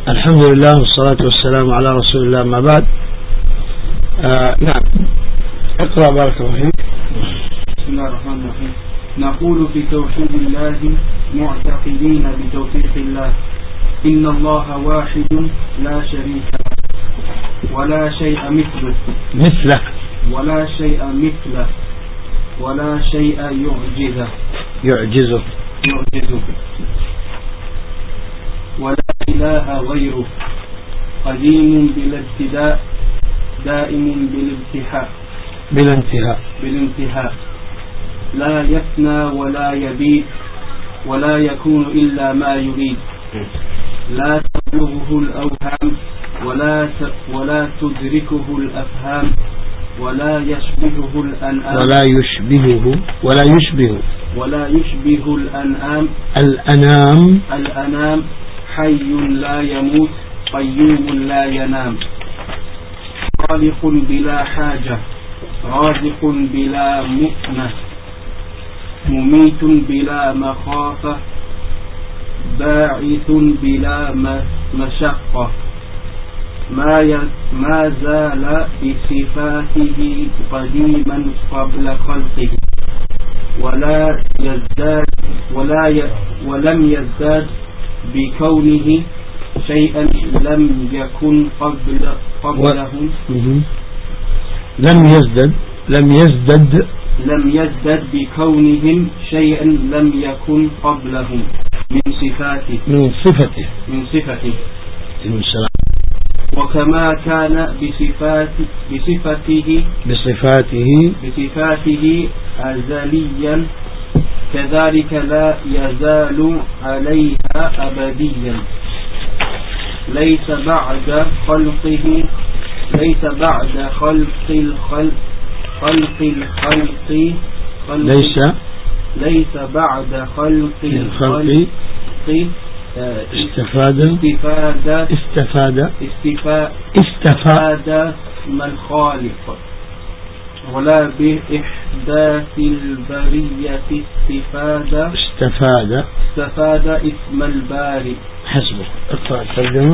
الحمد لله والصلاة والسلام على رسول الله. ما بعد. نعم، اقرأ بارك الله فيك. بسم الله الرحمن الرحيم. نقول في توحيد الله معتقدين بتوفيق الله إن الله واحد لا شريك له ولا شيء مثله ولا شيء مثله ولا شيء يعجزه ولا إله غيره قديم بلا ابتداء دائم بلا انتهاء لا يفنى ولا يبيد ولا يكون إلا ما يريد لا تبلغه الأوهام ولا تدركه الأفهام ولا يشبهه الأنعام ولا يشبه الأنام حي لا يموت قيوم لا ينام خالق بلا حاجة رازق بلا مؤنة مميت بلا مخافة باعث بلا مشقة ما زال بصفاته قديما قبل خلقه ولم يزداد بكونه شيئا لم يكن قبلهم لم يزدد بكونهم شيئا لم يكن قبلهم من صفته وكما كان بصفاته أزليا كذلك لا يزال عليها أبديا ليس بعد خلق استفاد اسم الخالق ولا بإحداث البرية استفاد اسم الباري. حسبك. اقرأ الترجمة.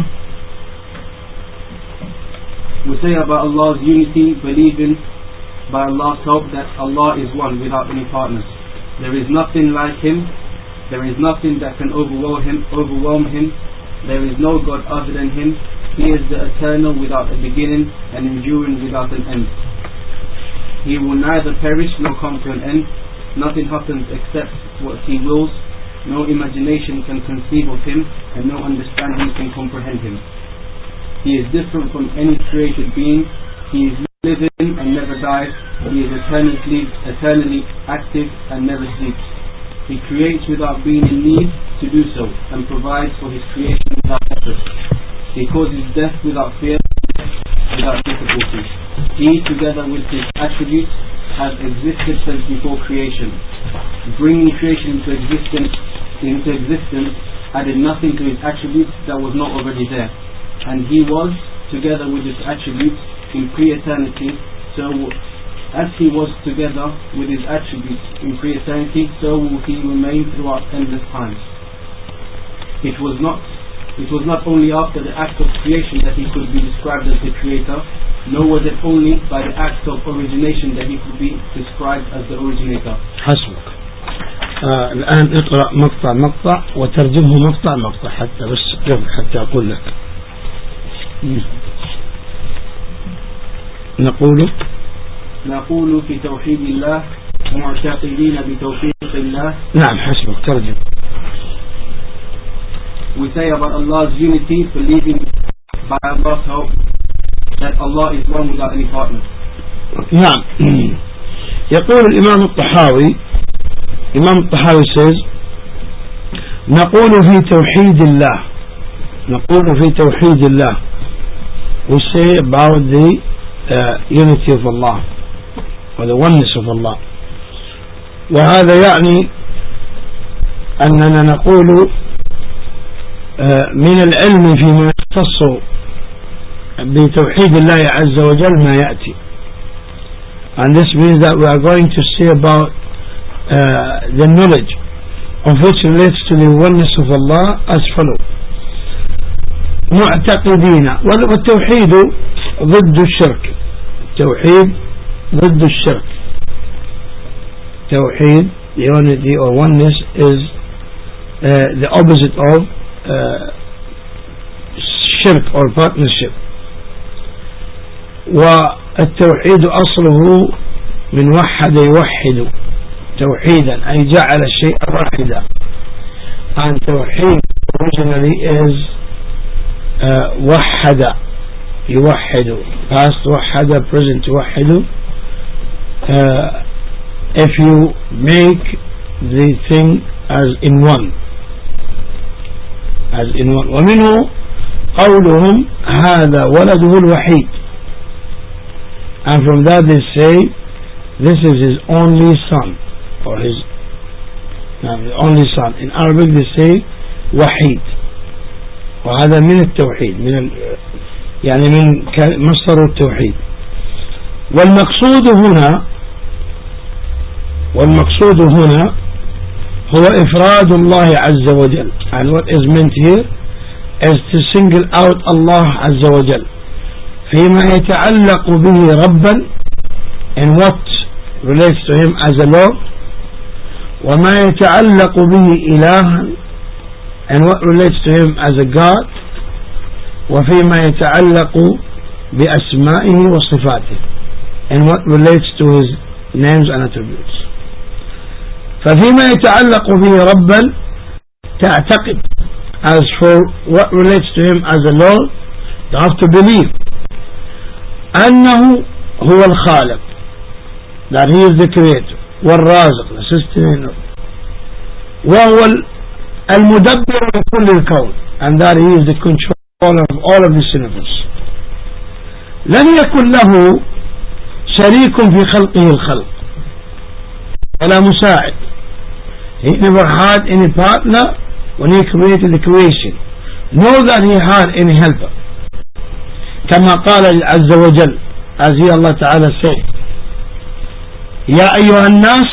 We say about Allah's unity, believing by Allah's help that Allah is one without any partners. There is nothing like Him. There is nothing that can overwhelm Him. There is no God other than Him. He is the eternal without a beginning and enduring without an end. He will neither perish nor come to an end. Nothing happens except what He wills. No imagination can conceive of Him, and no understanding can comprehend Him. He is different from any created being. He is living and never dies. He is eternally active and never sleeps. He creates without being in need to do so, and provides for His creation without effort. He causes death without fear, without difficulty. He, together with His attributes, has existed since before creation. Bringing creation into existence added nothing to His attributes that was not already there. And He was, together with His attributes, in pre-eternity, so as He was together with His attributes in pre-eternity, so will He remain throughout endless times. It was not only after the act of creation that He could be described as the Creator, nor was it only by the act of origination that He could be described as the Originator. حسبك. الآن اقرأ مقطع وترجمه مقطع حتى أقول لك. نقول في توحيد الله معتقدين بتوفيق الله. نعم حسبك. ترجم. We say about Allah's unity, believing by Allah's help that Allah is one without any partner. نعم. يقول الإمام الطحاوي says نقول في توحيد الله we say about the unity of Allah or the oneness of Allah. وهذا يعني أننا نقول من العلم فيما يختص بتوحيد الله عز وجل ما يأتي. And this means that we are going to say about the knowledge of which relates to the oneness of Allah as follows. معتقدين. والتوحيد ضد الشرك. التوحيد ضد الشرك. توحيد, unity or oneness, is the opposite of shirk or partnership. والتوحيد أصله من وحد يوحد توحيدا, أي جعل الشيء واحدا. and توحيد originally is وحد يوحد, past وحد, present يوحد. If you make the thing as in one, as in one. ومنه قولهم هذا ولده الوحيد, and from that they say this is his only son, or his only son. In Arabic they say وحيد, وهذا من التوحيد, من يعني من مصدر التوحيد. والمقصود هنا هو إفراد الله عز وجل. And what is meant here is to single out Allah عز وجل فيما يتعلق به ربا, in what relates to him as a Lord, وما يتعلق به إلها, and what relates to him as a God, وفيما يتعلق بأسمائه وصفاته, and what relates to his names and attributes. ففيما يتعلق به ربا تعتقد, as for what relates to him as a Lord, you have to believe أنه هو الخالق, that he is the creator, والرازق, the sustainer, وهو المدبر لكل الكون, and that he is the controller of all of this universe. لم يكن له شريك في خلقه الخلق ولا مساعد. He never had any partner when he created the creation, nor that he had any helper. كما قال عز وجل, as he Allah Ta'ala said, يا أيها الناس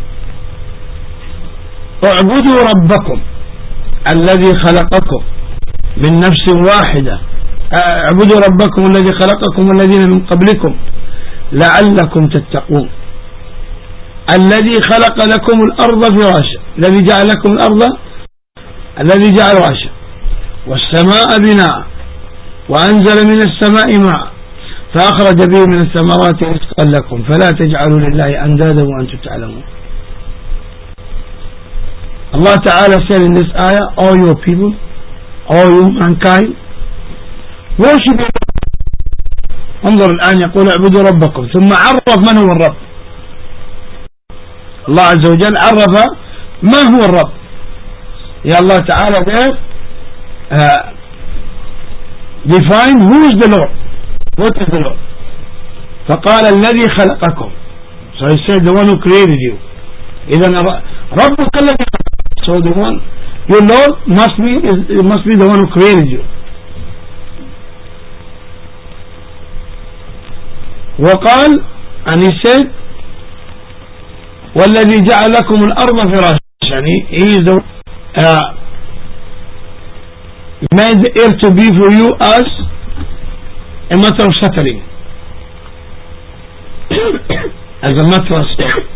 اعبدوا ربكم الذي خلقكم من نفس واحدة, اعبدوا ربكم الذي خلقكم والذين من قبلكم لعلكم تتقون, الذي خلق لكم الأرض فراشا, الذي جعل لكم الأرض, الذي جعل فراشا, والسماء بناء, وأنزل من السماء ماء, فأخرج به من الثمرات رزقا لكم, فلا تجعلوا لله أندادا وأنتم تعلمون. Allah Ta'ala said in this ayah, all your people, all you mankind, worship Allah. انظر الآن يقول اعبدوا ربكم, ثم عرف من هو الرب. الله عز وجل عرف ما هو الرب. يا الله تعالى there define who is the Lord, what is the Lord. فقال الذي خلقكم, so he said the one who created you. إذن ربك الذي خلقك, so the one, your Lord must be the one who created you. وقال, and he said والذي جعل لكم الأرض فراشا, يعني he is the made the earth to be for you as a matter of settling, as a mattress,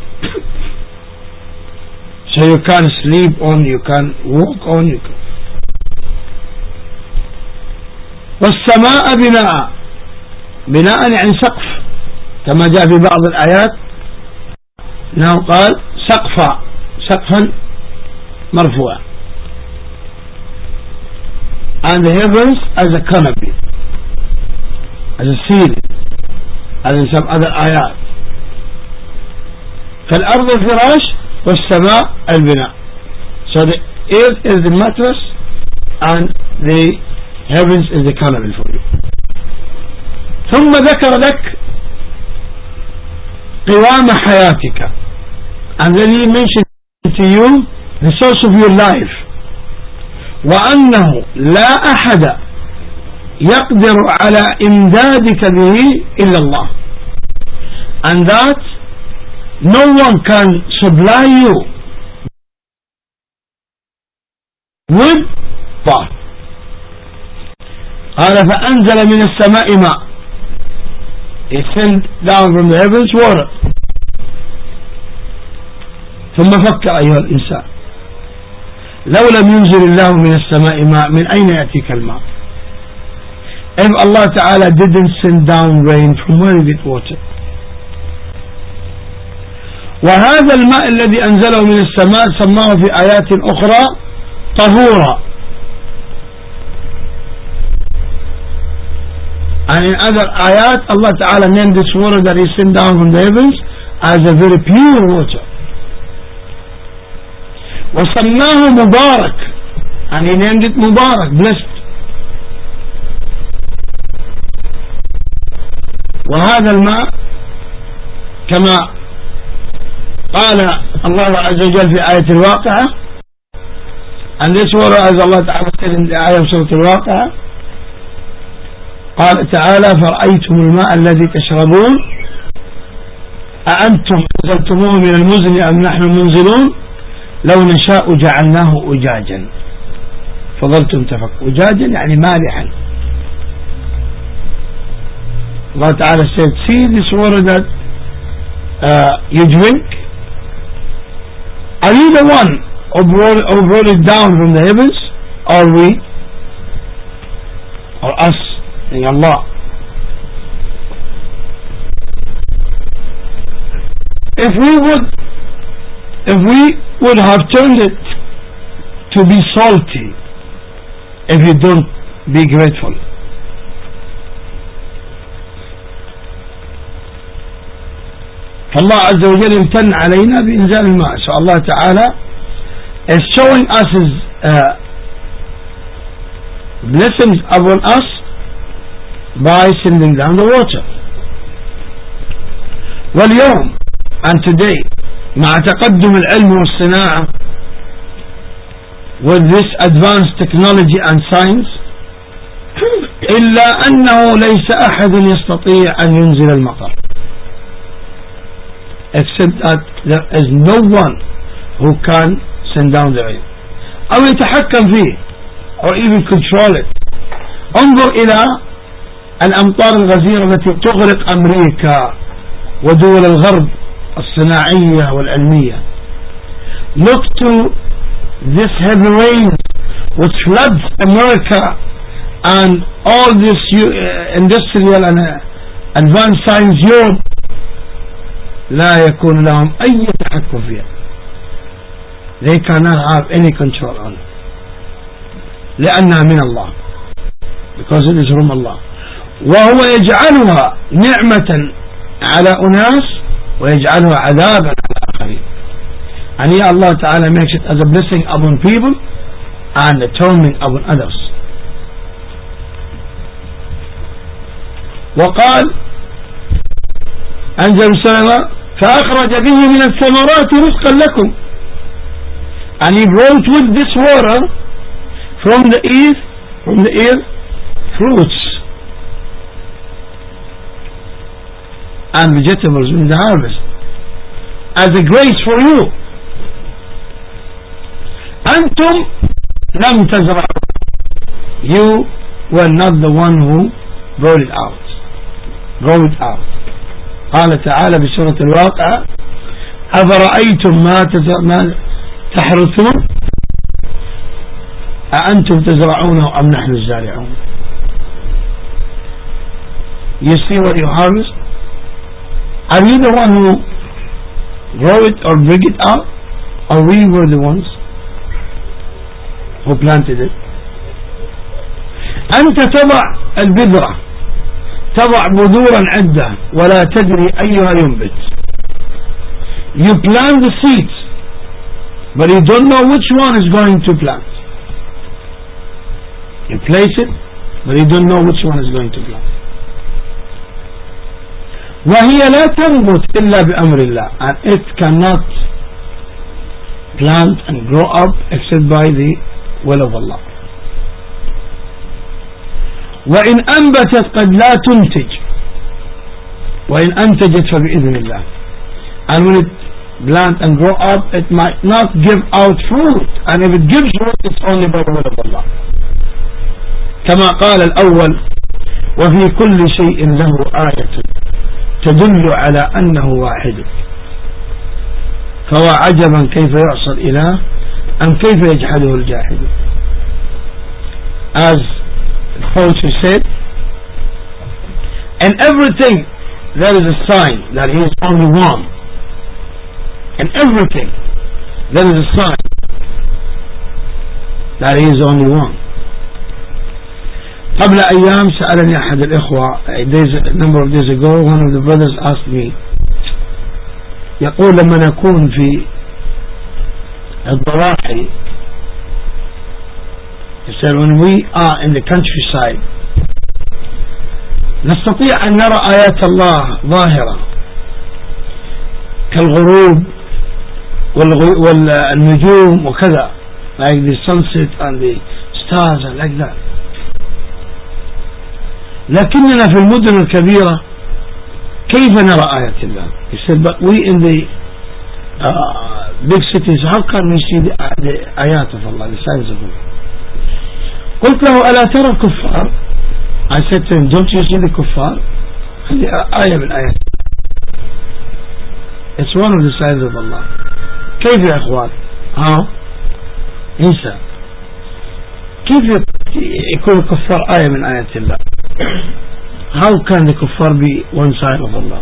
so you can sleep on, you can walk on, you can. والسماء بناء, بناء يعني سقف, كما جاء في بعض الآيات انه قال سقفا مرفوعا, and the heavens as a canopy, as a ceiling, as in some other ayat. فالأرض الفراش والسماء البناء, so the earth is the mattress and the heavens is the canopy for you. ثم ذكر لك قوام حياتك, and then he mentioned to you the source of your life, وأنه لا أحد يقدر على إمدادك به إلا الله, and that no one can supply you with power. قال فأنزل من السماء ماء. He sent down from the heavens water. ثم فكر أيها الإنسان لو لم ينزل الله من السماء ماء من أين يأتيك الماء. If Allah Ta'ala didn't send down rain, from where did it water? وهذا الماء الذي أنزله من السماء سماه في آيات أخرى طهورا. And in other ayat Allah Ta'ala named this water that He sent down from the heavens as a very pure water. وسماه مبارك, and He named it Mubarak, blessed. وهذا الماء كما قال الله عز وجل في آية الواقعة, and this water as Allah Ta'ala said in the ayah of Surah Al-Waqi'ah, قال تعالى فرأيتم الماء الذي تشربون أأنتم أنزلتموه من المزن أم نحن المنزلون لو نشاء جعلناه أجاجا فظلتم تفكرون. أجاجا يعني مالحا. Allah Ta'ala said, see this water that you drink, are you the one who brought it down from the heavens, or we, or us, in Allah? If we would have turned it to be salty, if you don't be grateful. فالله عز وجل امتن علينا بإنزال الماء. So Allah Ta'ala is showing us His blessings upon us by sending down the water. واليوم, and today, مع تقدم العلم والصناعة, with this advanced technology and science, إلا أنه ليس أحد يستطيع أن ينزل المطر, except that there is no one who can send down the rain أو يتحكم فيه, or even control it. انظر إلى الأمطار الغزيرة التي تغرق أمريكا ودول الغرب الصناعية والعلمية. Look to this heavy rain which floods America and all this industrial and advanced science Europe. لا يكون لهم أي تحكم فيها. They cannot have any control on it. لأنها من الله, because it is from Allah. وهو يجعلها نعمة على أناس ويجعلها عذابا على آخرين. And here Allah Ta'ala makes it as a blessing upon people and a torment upon others. وقال أنزل السماء فأخرج به من الثمرات رزقا لكم, and He brought with this water from the earth fruits and vegetables in the harvest as a grace for you. أنتم لم تزرعوا, you were not the one who brought it out. قال تعالى بسورة الواقعة أفرأيتم ما تحرثون أأنتم تزرعونه أم نحن الزارعون. You see what you harvest? Are you the one who grow it or bring it out, or we were the ones who planted it? أنت تضع البذرة, تضع بذورا عدة ولا تدري أيها ينبت. You plant the seeds, but you don't know which one is going to plant. You place it, but you don't know which one is going to plant. وهي لا تنبت إلا بأمر الله, and it cannot plant and grow up except by the will of Allah. وإن أنبتت قد لا تنتج وإن أنتجت فبإذن الله, and when it plant and grow up it might not give out fruit, and if it gives fruit it's only by the will of Allah. كما قال الأول وفي كل شيء له آية تدل على أنه واحد فهو عجبا كيف يعصى الإله أم كيف يجحده الجاحد. As the poetry said, in everything there is a sign that he is only one. In everything there is a sign that he is only one. قبل أيام سألني أحد الإخوة, a number of days ago, one of the brothers asked me, يقول لما نكون في الضواحي, he said when we are in the countryside نستطيع أن نرى آيات الله ظاهرة كالغروب والنجوم وكذا, like the sunset and the stars and like that. لكننا في المدن الكبيرة كيف نرى آيات الله؟ He said, but we in the big cities, how can we see the آيات of Allah, the signs of Allah? قلت له ألا ترى الكفار? I said to him, don't you see the kuffar? هذه آية من آيات. It's one of the signs of Allah. كيف يا أخوان؟ إنسى كيف يكون الكفار آية من آيات الله؟ How can the kuffar be one sign of Allah?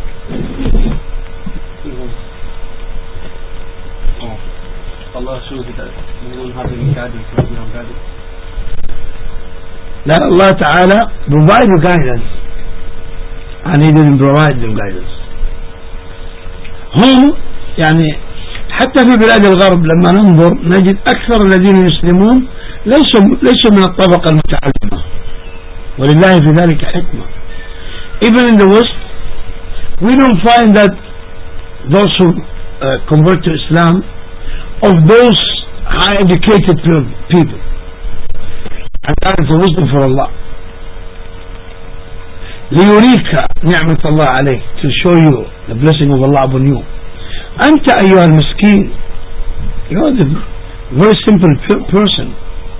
Allah shows you that we don't have any guidance, we have guidance. That Allah Ta'ala provide you guidance and He didn't provide them guidance. هم يعني حتى في بلاد الغرب لما ننظر نجد أكثر الذين يسلمون ليسوا من الطبقة المتعلمة, ولله في ذلك حكمة. Even in the West we don't find that those who convert to Islam of those high educated people, and that is the wisdom for Allah. ليريك نعمة الله عليك, to show you the blessing of Allah upon you. أنت أيها المسكين, you are the very simple person,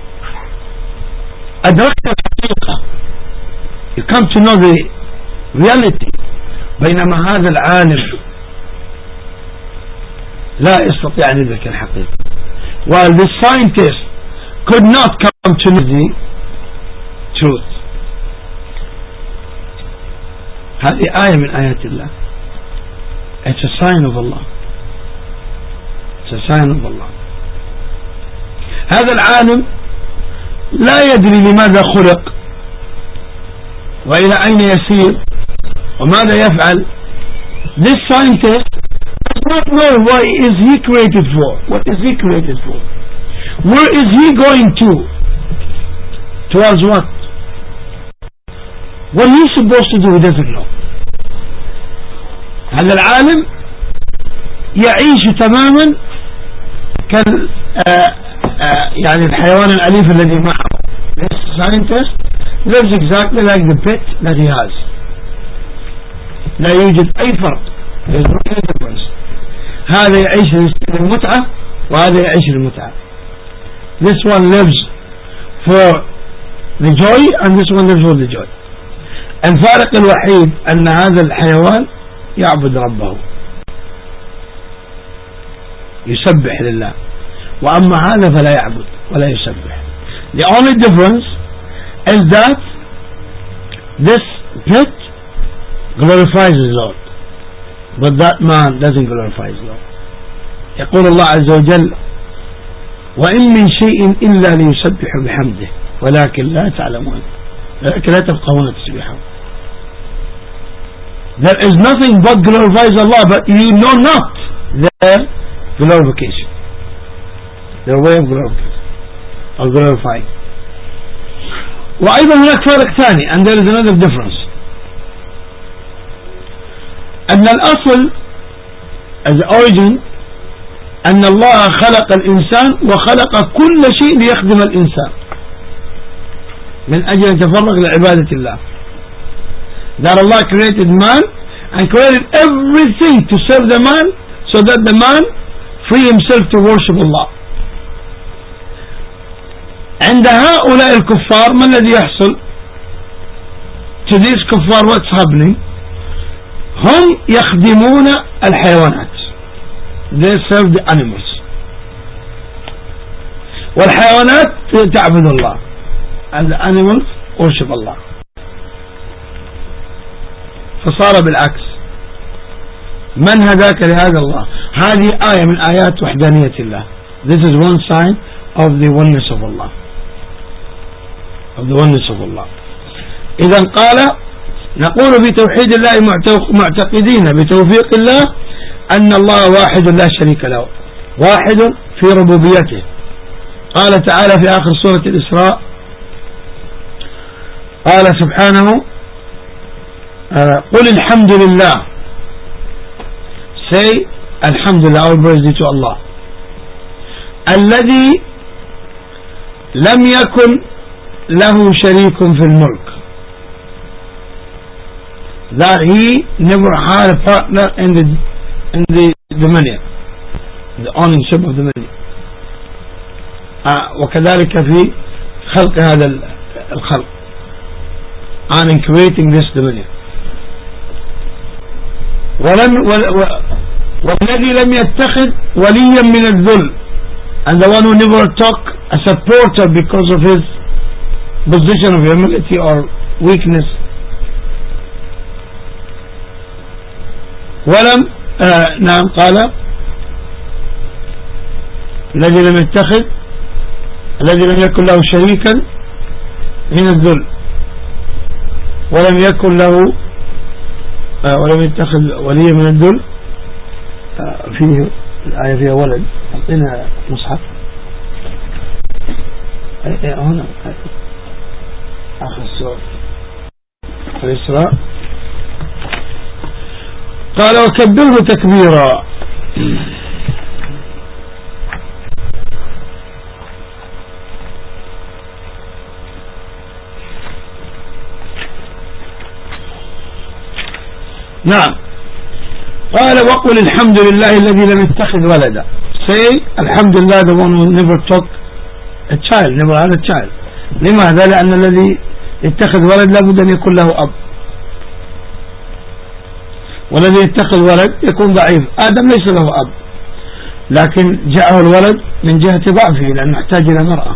أدركت الحقيقة, you come to know the reality, بينما هذا العالم لا يستطيع أن يدرك الحقيقة. While the scientist could not come to know the truth. هذه آية من آيات الله. It's a sign of Allah. It's a sign of Allah. هذا العالم لا يدري لماذا خلق وإلى أين يسير وماذا يفعل. This scientist does not know why is he created for. What is he created for? Where is he going to? Towards what? What he's supposed to do he doesn't know. هذا العالم يعيش تماما كال يعني الحيوان الأليف الذي معه. This scientist lives exactly like the pet that he has. لا يوجد أي فرق. There is no difference. هذا يعيش للمتعة وهذا يعيش للمتعة. This one lives for the joy and this one lives for the joy. الفارق الوحيد أن هذا الحيوان يعبد ربه يسبح لله, وأما هذا فلا يعبد ولا يسبح. The only difference is that this pet glorifies his Lord, but that man doesn't glorify his Lord. يقول الله عز وجل وإن من شيء إلا ليسبح بحمده ولكن لا تعلمون, ولكن لا تفقهون تسبيحه. There is nothing but glorifies Allah, but you know not their glorification, their way of glorification or glorifying. وأيضا هناك فرق ثاني, and there is another difference. أن الأصل as origin أن الله خلق الإنسان وخلق كل شيء ليخدم الإنسان من أجل أن يتفرغ لعبادة الله. That Allah created man and created everything to serve the man so that the man free himself to worship Allah. عند هؤلاء الكفار ما الذي يحصل؟ to these kuffar, what's happening? هم يخدمون الحيوانات. They serve the animals. والحيوانات تعبد الله. And the animals worship Allah. فصار بالعكس. من هداك لهذا الله. هذه آية من آيات وحدانية الله. This is one sign of the oneness of Allah. Of the oneness of Allah. إذن قال نقول بتوحيد الله معتقدين بتوفيق الله أن الله واحد لا شريك له، واحد في ربوبيته. قال تعالى في آخر سورة الإسراء قال سبحانه قل الحمد لله. Say Alhamdulillah, all praise to Allah. الذي لم يكن له شريك في الملك. That he never had a partner in the dominion, the ownership of the dominion. وكذلك في خلق هذا الخلق and in creating this dominion. والذي لم يتخذ وليا من الذل, and the one who never took a supporter because of his position of humility or weakness. ولم نعم قال الذي لم يتخذ الذي لم يكن له شريكا من الذل ولم يكن له ولم يتخذ وليا من الذل. فيه الآية فيها ولد. أعطينا مصحف هنا آخر السورة الإسراء. قال وكبره تكبيرا. نعم قال وقل الحمد لله الذي لم يتخذ ولدا. Say الحمد لله the one who never took a child, never had a child. لماذا؟ لأن الذي يتخذ ولد لابد أن يكون له أب، والذي يتخذ ولد يكون ضعيف. آدم ليس له أب، لكن جاءه الولد من جهة ضعفه لأنه يحتاج إلى مرأة،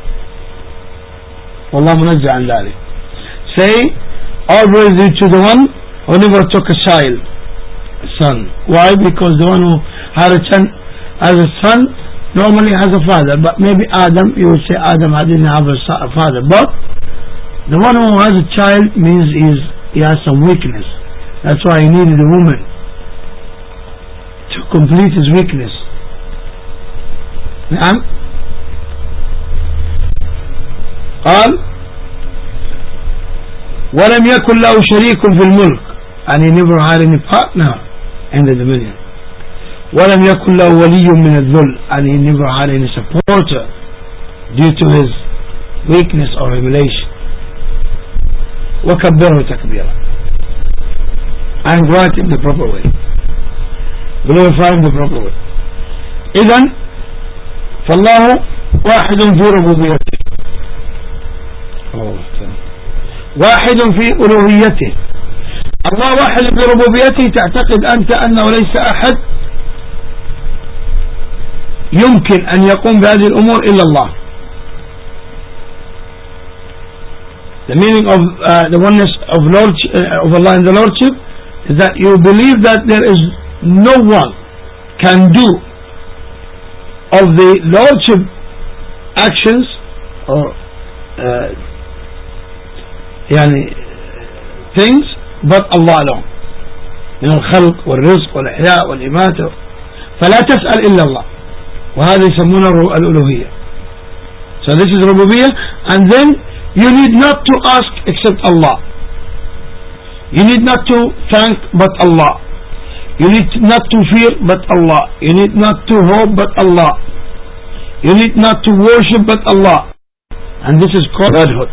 والله منزه عن ذلك. Say all praise to the one who never took a child, son. Why? Because the one who had a son normally has a father, but maybe Adam, you would say Adam didn't have a father, but the one who has a child means he has some weakness. That's why he needed a woman to complete his weakness. نعم قال ولم يكن له شريك في الملك, and he never had any partner in the dominion. ولم يكن له ولي من الذل, and he never had any supporter due to his weakness or humiliation. وكبره تكبيرا, and grant him the proper way, glorify him the proper way. إذن فالله واحد في ربوبيته, واحد في ألوهيته. الله واحد في ربوبيته, تعتقد أنت أنه ليس أحد يمكن أن يقوم بهذه الأمور إلا الله. The meaning of the oneness of Allah in the Lordship is that you believe that there is no one can do of the Lordship actions or things but Allah alone, من الخلق والرزق والإحياء والإماتة, فلا تسأل إلا الله, وهذا يسمونه الألوهية. So this is ربوبية, and then you need not to ask except Allah, you need not to thank but Allah, you need not to fear but Allah, you need not to hope but Allah, you need not to worship but Allah, and this is called Godhood.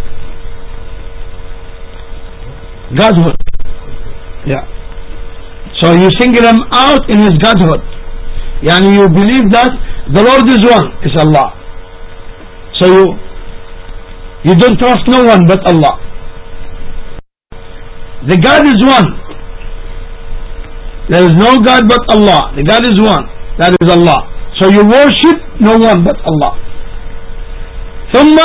Godhood. Yeah. So you single him out in his Godhood. Yani you believe that the Lord is one, is Allah. So you don't trust no one but Allah. The God is one. There is no God but Allah. The God is one. That is Allah. So you worship no one but Allah. ثم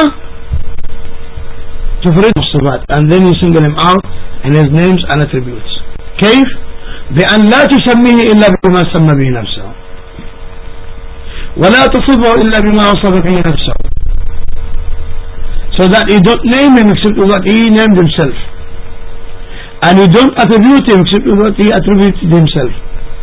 تفرد الصفات, and then you single him out in his names and attributes. كيف؟ بأن لا تسميه إلا بما سمى به نفسه ولا تصفه إلا بما وصف به نفسه, so that you don't name him except with what he named himself, and you don't attribute him except with what he attributed himself.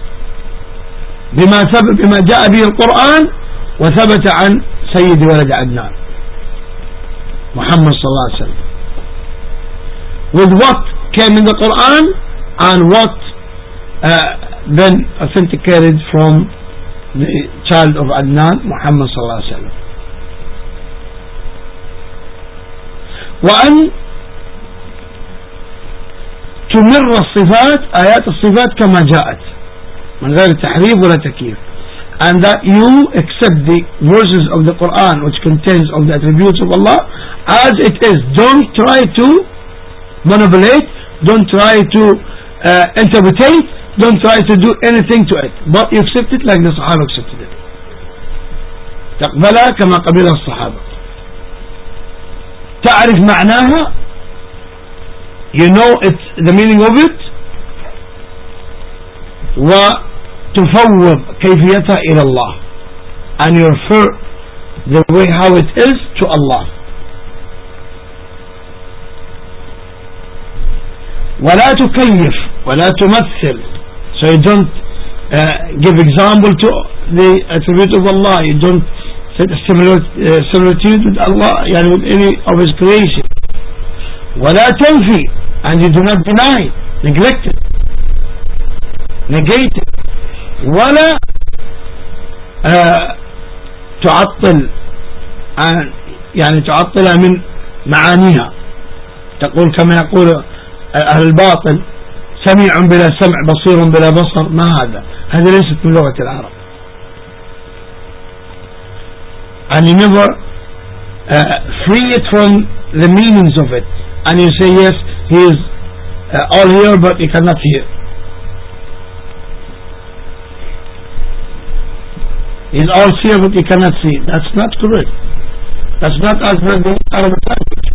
بما جاء به القرآن وثبت عن سيد ولد عدنان Muhammad sallallahu alaihi wasallam, with what came in the Quran and what then authenticated from the child of Adnan, Muhammad sallallahu alaihi wasallam. وأن تمر الصفات آيات الصفات كما جاءت من غير تحريف ولا تكييف, and that you accept the verses of the Quran which contains of the attributes of Allah as it is. Don't try to manipulate, don't try to interpretate, don't try to do anything to it, but you accept it like the Sahaba accepted it. تقبلها كما قبلها الصحابة. تعرف معناها, you know it, the meaning of it, وتفوض كيفيتها إلى الله, and you refer the way how it is to Allah. ولا تكيف ولا تمثل, so you don't give example to the attribute of Allah, you don't set a similitude with Allah, يعني with any of His creation. ولا تنفي, and you do not deny, neglect it, negate it. ولا تعطل, يعني تعطلها من معانيها, تقول كما يقول أهل الباطل سميع بلا سمع بصير بلا بصر. ما هذا ليست من لغة العرب, and you never free it from the meanings of it, and you say yes, he is all here but he cannot hear, he is all seer but he cannot see. That's not correct, that's not as per the Arabic language.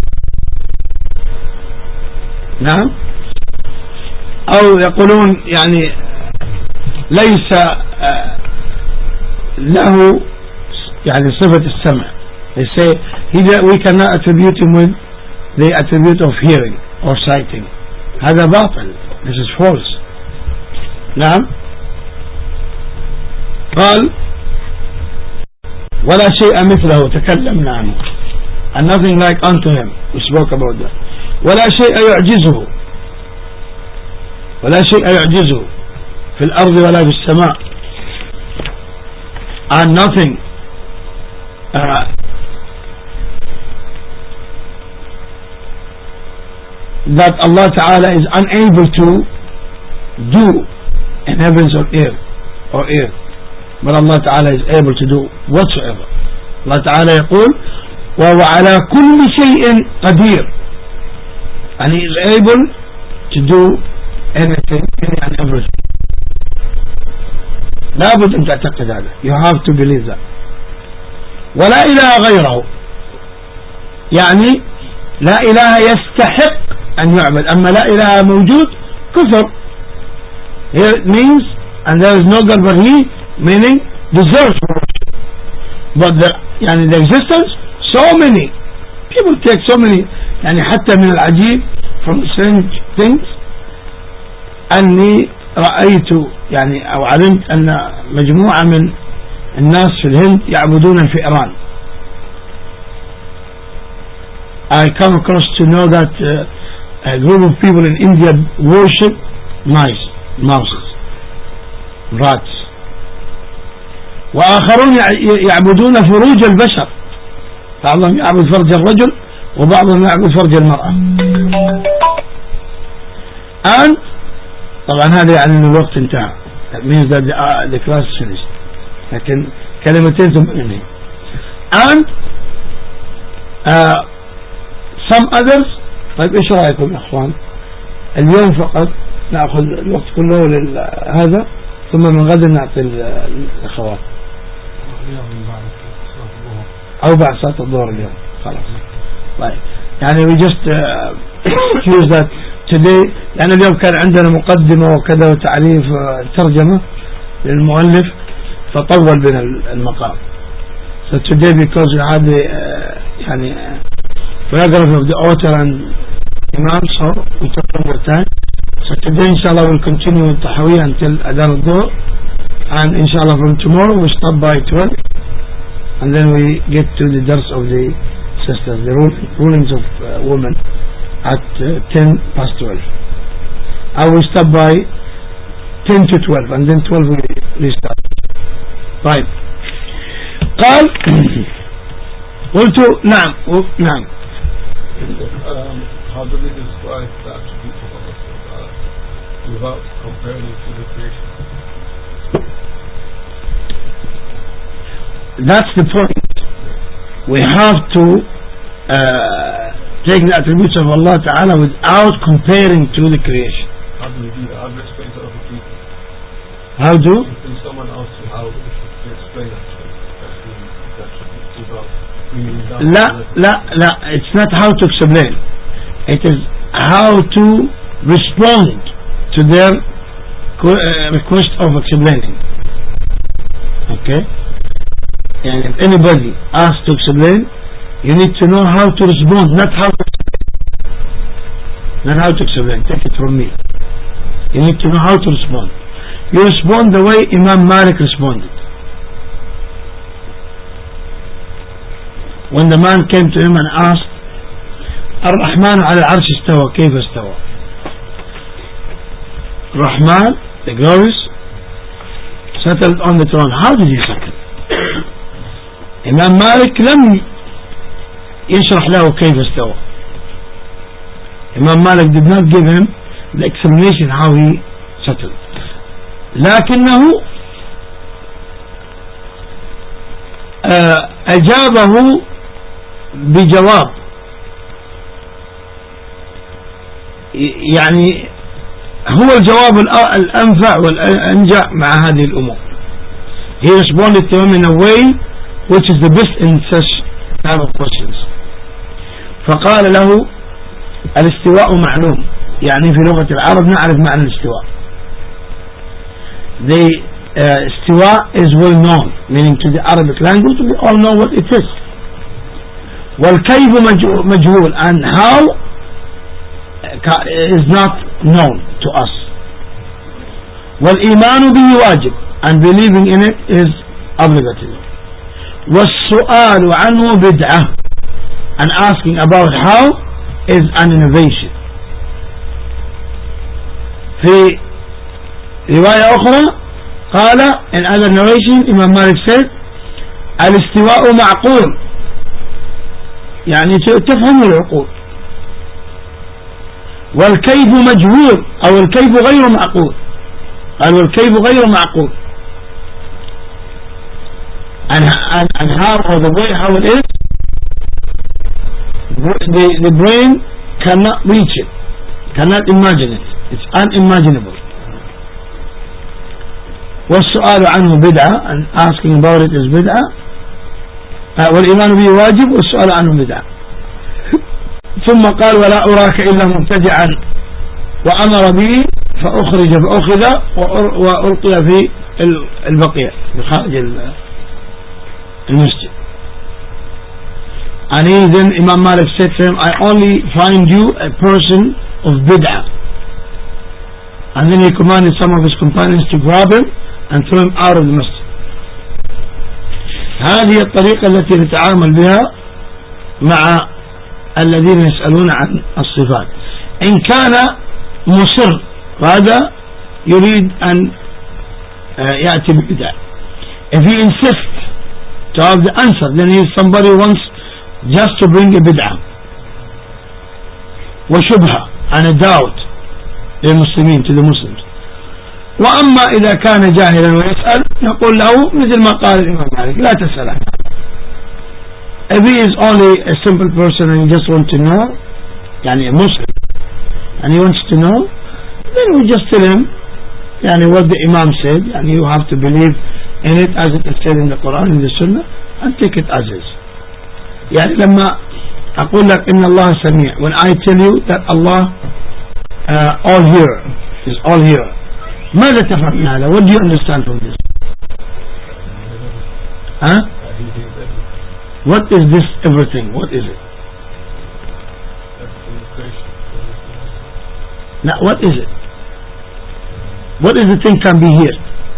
نعم. أو يقولون يعني ليس له يعني صفة السمع, they say we cannot attribute him with the attribute of hearing or sighting. هذا باطل, this is false. نعم. قال ولا شيء مثله, تكلمنا عنه, and nothing like unto him, we spoke about that. ولا شيء يعجزه, ولا شيء يعجزه في الأرض ولا في السماء, and nothing that Allah Ta'ala is unable to do in heavens or earth, but Allah Ta'ala is able to do whatsoever. Allah Ta'ala يقول وهو على كل شيء قدير, and he is able to do anything, any and everything. لابد أن تعتقد هذا, you have to believe that. ولا إله غيره, يعني لا إله يستحق أن يعبد, أما لا إله موجود كفر. Here it means, and there is no God but He, meaning deserves worship. But يعني the existence, so many people take so many, يعني حتى من العجيب, from strange things, أني رأيت يعني أو علمت أن مجموعة من الناس في الهند يعبدون الفئران. I come across to know that a group of people in India worship mice, mouses, rats. وآخرون يعبدون فروج البشر, بعضهم يعبد فرج الرجل وبعضهم يعبد فرج المرأة. and طبعا هذا يعني أن الوقت انتهى, that means that the class is finished, لكن كلمتين ثم انهي. and some others, طيب ايش رأيكم يا اخوان, اليوم فقط نأخذ الوقت كله لهذا، ثم من غد نعطي الأخوات أو بعد صلاة الظهر اليوم خلاص. طيب يعني we just excuse that today، يعني اليوم كان عندنا مقدمة وكذا وتعريف ترجمة للمؤلف فطول بنا المقام. So today because we had يعني biography of the author and Imam, so we took more time. So today inshallah we'll continue with Tahawiyah until Adhan al-Dhuhr, and inshallah from tomorrow we stop by 12 and then we get to the dars of the sisters, the rulings of women at 10 past 12. I will stop by 10 to 12 and then 12 we restart. طيب قال قلت نعم نعم. How do we describe the attributes of Allah without comparing it to the creation? That's the point. We have to take the attributes of Allah Ta'ala without comparing to the creation. How do we do that? How do we explain to other people? How do? When someone asks you how to explain that without bringing down... لا, it's not how to explain. It is how to respond to their request of explaining. Okay? And if anybody asks to explain, you need to know how to respond, not how to explain. Not how to explain. Take it from me. You need to know how to respond. You respond the way Imam Malik responded. When the man came to him and asked, Ar-Rahman al-Arsh istawa, kayfa istawa? Rahman, the glorious, settled on the throne. How did he settle? Imam Malik لم يشرح له كيف استوى. Imam Malik did not give him the explanation how he settled. لكنه أجابه بجواب يعني هو الجواب الأنفع والأنجع مع هذه الأمور. He responded to him in a way which is the best in such type of questions. فقال له الاستواء معلوم، يعني في لغة العرب نعرف معنى الاستواء. The استواء is well known, meaning to the Arabic language we all know what it is. والكيف مجهول, and how is not known to us. والإيمان به واجب, and believing in it is obligatory. والسؤال عنه بدعة, and asking about how is an innovation. في رواية أخرى قال in other narration Imam Malik said الاستواء معقول, يعني تفهم العقول. والكيف مجهول أو الكيف غير معقول, قال والكيف غير معقول, and how, or the way how it is, the brain cannot reach it, cannot imagine it, it's unimaginable. والسؤال عنه بدعة, and asking about it is بدعة. والإيمان به واجب والسؤال عنه بدعة. ثم قال ولا أراك إلا مبتدعا وأمر به فأخذ وألقي في البقيع بخارج المسجد. And then Imam Malik said to him, I only find you a person of bid'ah. And then he commanded some of his companions to grab him and throw him out of the masjid. هذه الطريقة التي نتعامل بها مع الذين يسألون عن الصفات. إن كان مصر هذا يريد أن يأتي بالبدع. If he insists to have the answer, then he is somebody who wants just to bring a bid'ah وشبهة and a doubt للمسلمين, to the Muslims. وأما إذا كان جاهلا ويسأل نقول له مثل ما قال الإمام مالك لا تسأل عنه. If he is only a simple person and you just want to know, يعني a Muslim, and he wants to know, then we just tell him what the Imam said, and you have to believe in it as it is said in the Quran, in the Sunnah, and take it as is. لما أقول لك إن الله سميع, when I tell you that Allah all here is all here, ماذا تفهم من هذا? What do you understand from this? Huh? What is this everything? What is it? Now what is it? What is the thing can be here?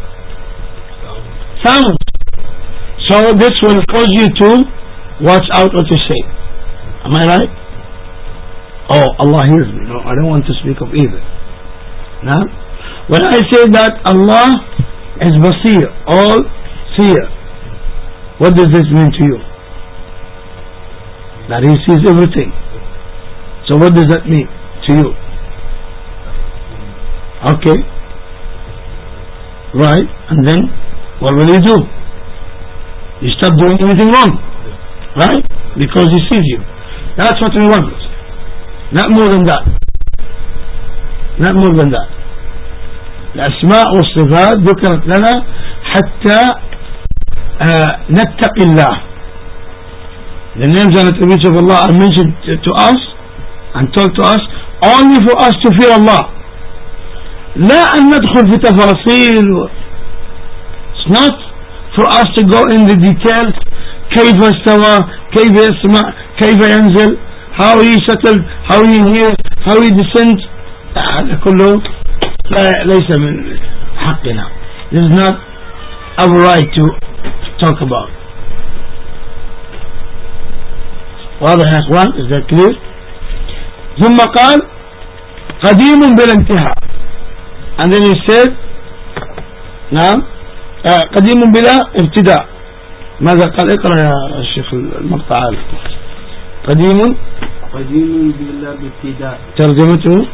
Sound. So this will cause you to watch out what you say. Am I right? Oh, Allah hears me. No, I don't want to speak of either. Now, when I say that Allah is Basir, all seer, what does this mean to you? That He sees everything. So what does that mean to you? Okay. Right. And then, what will you do? You stop doing anything wrong. Right? Because He sees you. That's what we want. Not more than that. Not more than that. الأسماء والصفات ذكرت لنا حتى نتقي الله. The names and attributes of Allah are mentioned to us and told to us only for us to fear Allah. لا أن ندخل في تفاصيل. It's not for us to go in the details. كيف استوى, كيف يسمع, كيف ينزل, how he settled, how he hears, how he descends. هذا كله ليس من حقنا. This is not our right to talk about. واضح يا اخوان؟ is that clear؟ ثم قال قديم بلا انتهاء, and then he said نعم قديم بلا ابتداء. ماذا قال؟ اقرأ يا الشيخ المقطع. قديم بلا ابتداء. ترجمته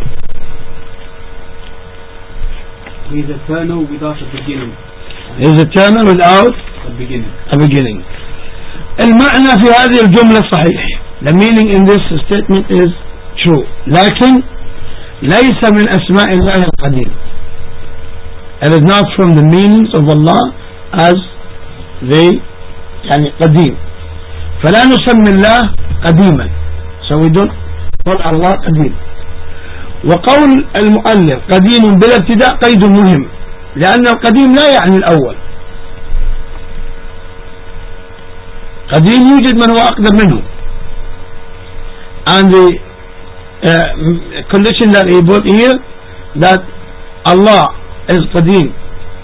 He is eternal without a beginning. He is eternal without a beginning. المعنى في هذه الجملة صحيح. The meaning in this statement is true. لكن ليس من أسماء الله القديم. It is not from the meanings of Allah as they قديم. فلا نسمي الله قديما. So we don't call Allah قديم. وقول المؤلف قديم بلا ابتداء قيد مهم, لأن القديم لا يعني الأول. قديم يوجد من هو أقدم منه. And the condition that he put here, that Allah is قديم,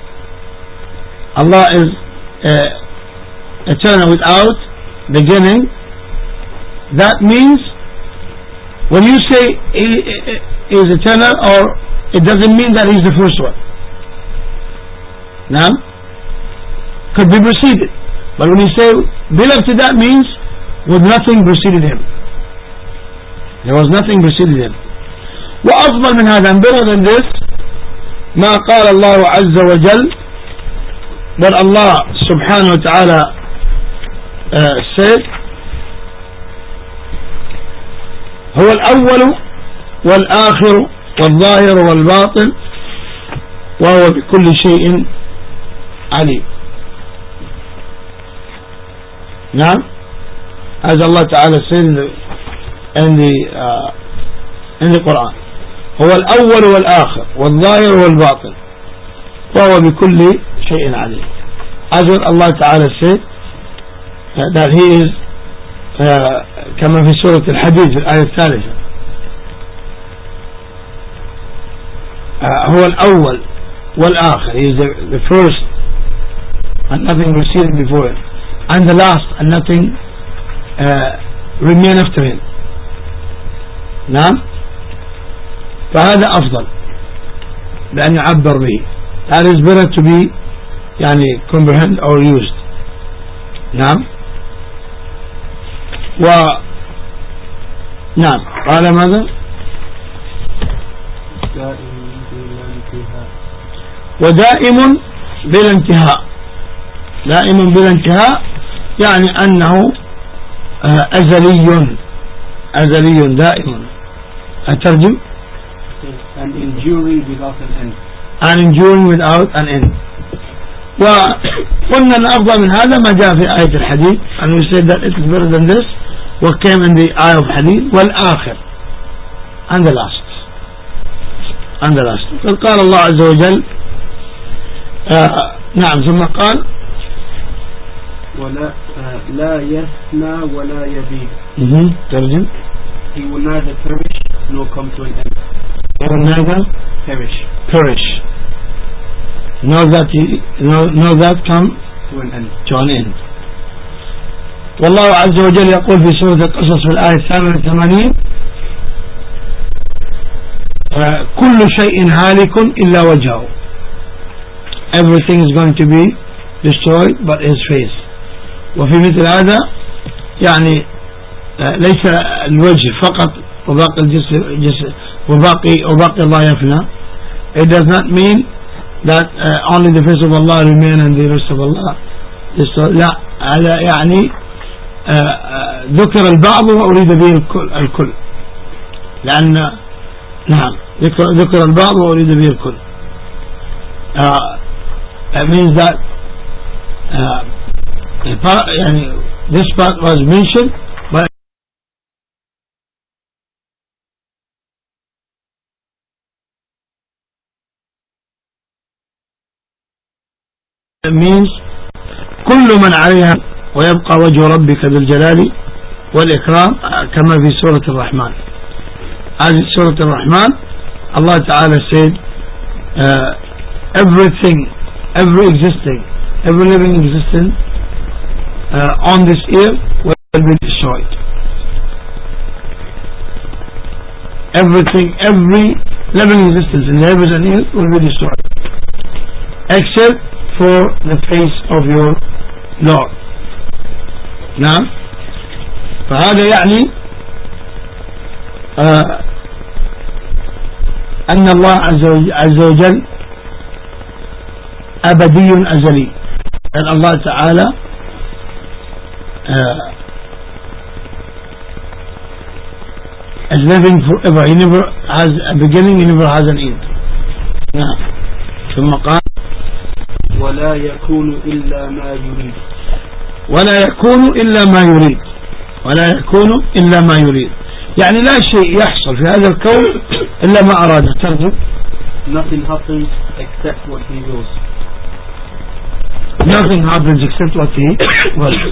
Allah is eternal without beginning. That means when you say He is eternal, or it doesn't mean that He is the first one. Now, could be preceded. But when you say bila ibtida, means with nothing preceded Him. There was nothing preceded Him. وأفضل من هذا, and better than this, ما قال الله عز وجل, but Allah subhanahu wa ta'ala said, هو الأول والآخر والظاهر والباطن وهو بكل شيء عليم. نعم, as Allah Ta'ala said in the Quran, هو الأول والآخر والظاهر والباطن وهو بكل شيء عليم. As what Allah Ta'ala said that He is كما في سورة الحديث في الآية الثالثة, هو الأول والآخر, He is the first and nothing preceded before Him, and the last and nothing remain after Him. نعم, فهذا أفضل بأن يعبر به. That is better to be comprehend or used. نعم. نعم, قال ماذا؟ ودائم بلا انتهاء. دائم بلا انتهاء يعني أنه أزلي دائم. أترجم and enduring without an end. And enduring without an end. وقلنا أن أفضل من هذا ما جاء في آية الحديد, and we said that it is better than this what came in the ayah of hadith. والآخر, and the last, and the last. قال الله عز وجل نعم, ثم قال ولا لا يفنى ولا يبيد. ترجم. He will neither perish nor come to an end. He will neither perish. Nor that come to an end. والله عز وجل يقول في سورة القصص في الآية 88 كل شيء هالك إلا وجهه. Everything is going to be destroyed but his face. وفي مثل هذا يعني ليس الوجه فقط وباقي الجسد وباقي الله يفنى. It does not mean that only the face of Allah remain and the rest of Allah destroyed. لا, هذا يعني ذكر البعض وأريد به الكل, لأن نعم ذكر البعض وأريد به الكل. That means that this part was mentioned, but it means كل من عليها ويبقى وجه ربك ذو الجلال والإكرام, كما في سورة الرحمن. هذه سورة الرحمن Allah Ta'ala said everything, every living existence on this earth will be destroyed. Everything, every living existence in the heavens and earth will be destroyed except for the face of your Lord. نعم. فهذا يعني أن الله عز وجل أبدي أزلي, and Allah Ta'ala is living forever. He never has a beginning, he never has an end. نعم. ثم قال ولا يكون إلا ما يريد. ولا يكون إلا ما يريد. ولا يكون إلا ما يريد, يعني لا شيء يحصل في هذا الكون إلا ما أراده. ترجم. Nothing happens except what he wills. Nothing happens except what he wills.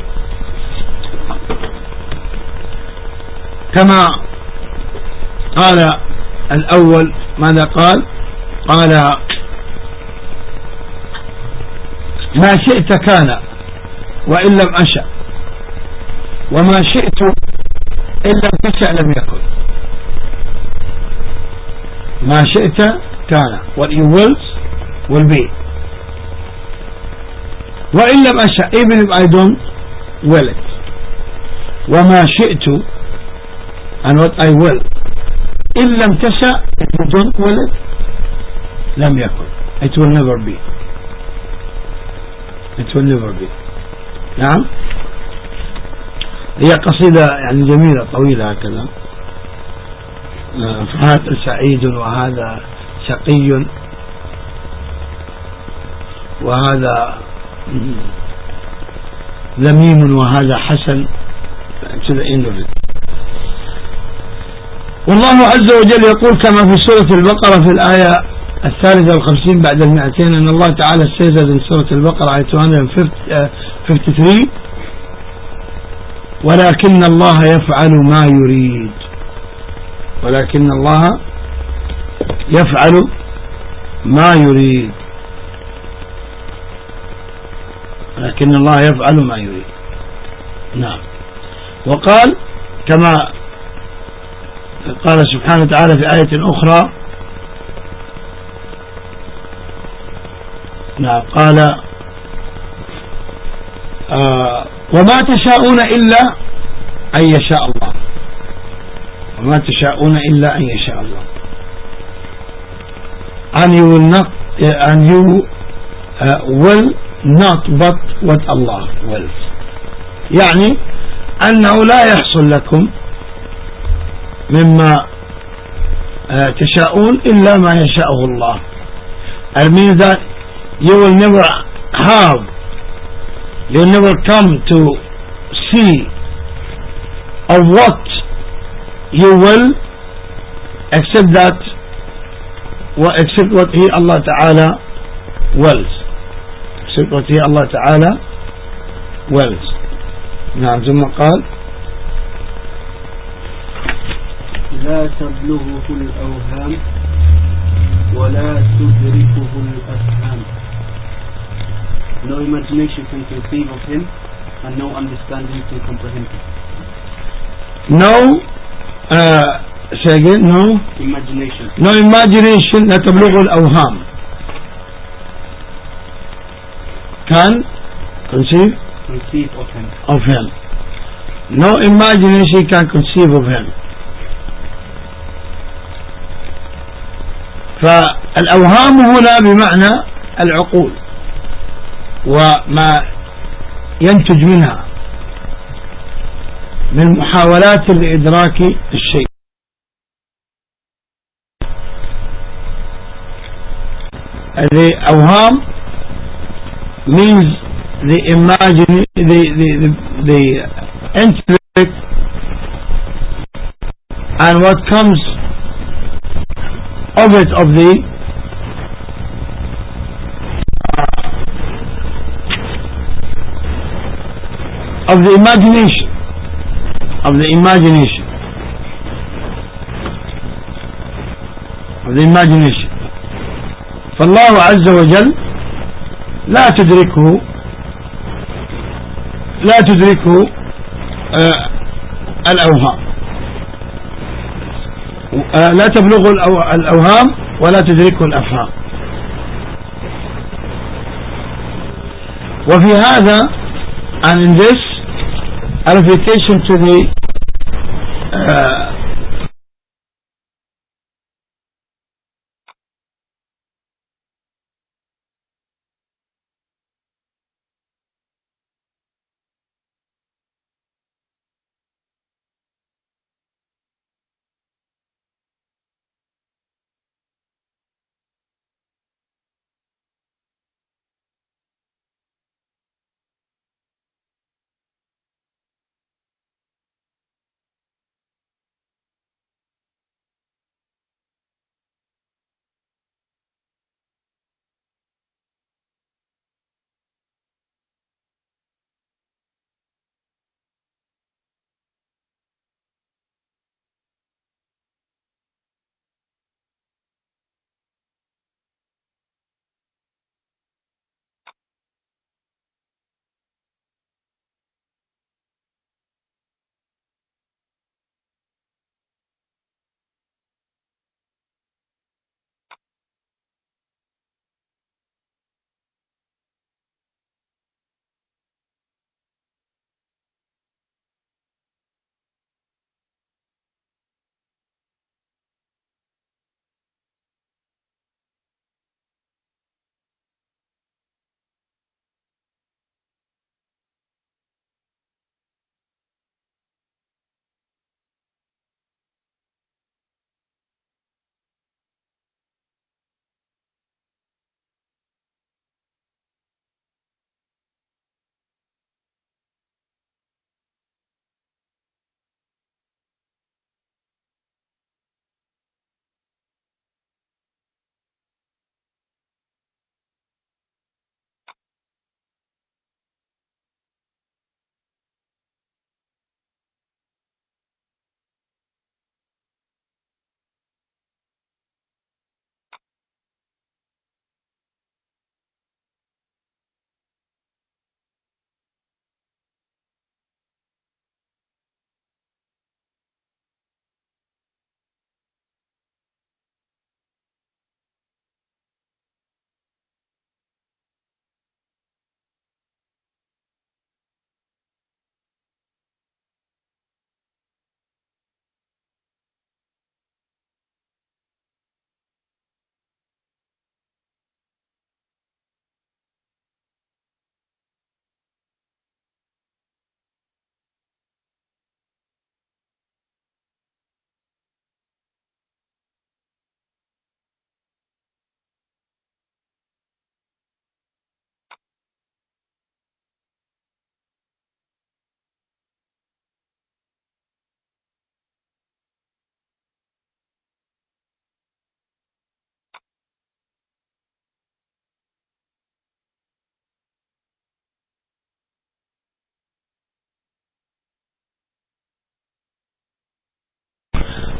كما قال الأول, ماذا قال؟ قال ما شئت كان وإن لم أشأ, وما شئت إن لم تشأ لم يكن. ما شئت كان, what you will be. وإن لم أشأ, even if I don't will it. وما شئت, and what I will, إن لم تشأ, if you don't will it, لم يكن, it will never be. It will never be. نعم. هي قصيدة يعني جميلة طويلة هكذا. فهذا سعيد وهذا شقي وهذا ذميم وهذا حسن, to the end of it. والله عز وجل يقول كما في سورة البقرة في الآية 53 بعد 200 أن الله تعالى says in سورة البقرة آية 253 ولكن الله يفعل ما يريد. ولكن الله يفعل ما يريد. ولكن الله يفعل ما يريد. نعم. وقال كما قال سبحانه وتعالى في آية أخرى, نعم, قال وما تشاءون إلا أن يشاء الله. وما تشاءون إلا أن يشاء الله. And you will not, and you will not but what Allah wills. يعني أنه لا يحصل لكم مما تشاءون إلا ما يشاءه الله. It means that you will never have, you will never come to see of what you will except that, except what He Allah Ta'ala wills, except what He Allah Ta'ala wills. نعم. ثم قال لا تبلغه الأوهام ولا تدركه الأفهام. No imagination can conceive of him and no understanding can comprehend him. No, say again, no imagination. No imagination لا تبلغه الأوهام can conceive of him. No imagination can conceive of him. فالأوهام هنا بمعنى العقول وما ينتج منها من محاولات لإدراك الشيء. The أوهام means the intellect and what comes of it, of the imagination, فالله عز وجل لا تدركه الأوهام، لا تبلغ الأوهام ولا تدركه الأفهام. وفي هذا and in this a refutation to the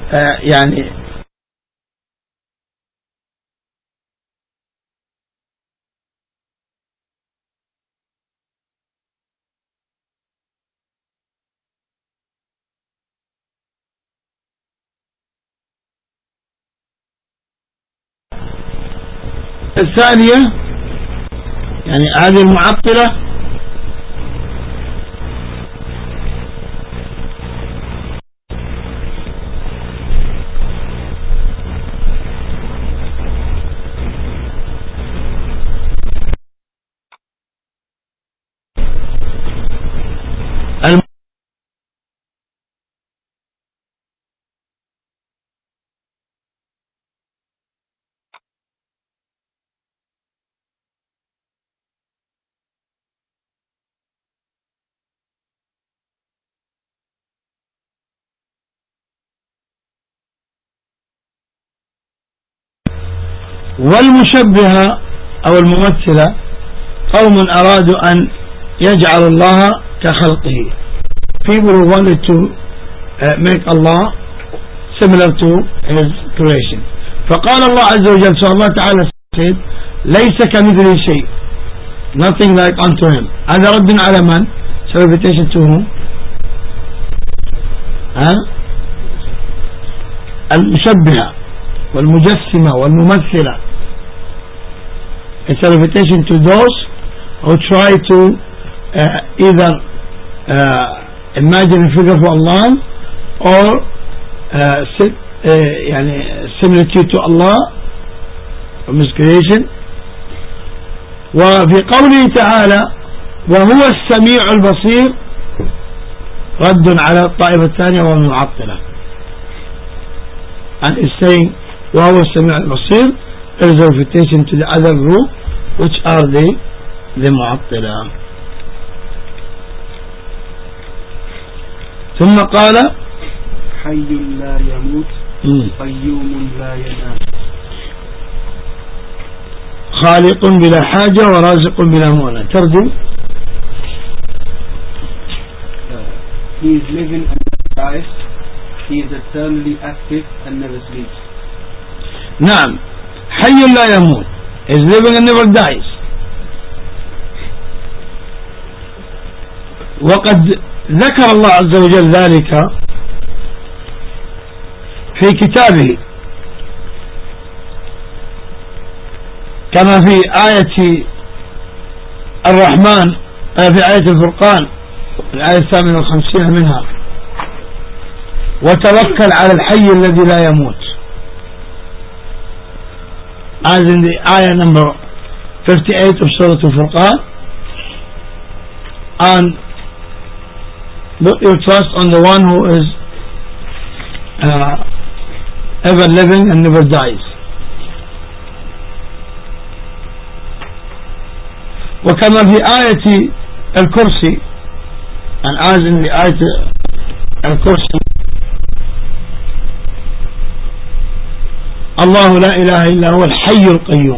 يعني الثانية يعني هذه المعطلة والمشبهة أو الممثلة قوم أرادوا أن يجعل الله كخلقه. People who wanted to make Allah similar to His creation. فقال الله عز وجل so Allah تعالى said ليس كمثله شيء, nothing like unto him. هذا رد على من? Salutation to whom? المشبهة والمجسمة والممثلة. It's a invitation to those who try to either imagine a figure for Allah or يعني similitude to Allah from His creation. وفي قوله تعالى وهو السميع البصير رد على الطائفة الثانية وهو المعطلة. And it's saying وهو السميع البصير, there is a invitation to the other group which are the معطلة. ثم قال حي لا يموت قيوم لا ينام خالق بلا حاجة ورازق بلا مؤنة. ترجم He is living and never dies. He is eternally active and never sleeps. نعم, حي لا يموت, is living and never dies. وقد ذكر الله عز وجل ذلك في كتابه كما في آية الرحمن في آية الفرقان الآية 58 منها وتوكل على الحي الذي لا يموت, as in the ayah number 58 of Surah Al-Furqan, and put your trust on the one who is ever living and never dies. وكما في آية الكرسي, and as in the آية الكرسي الله لا إله إلا هو الحي القيوم.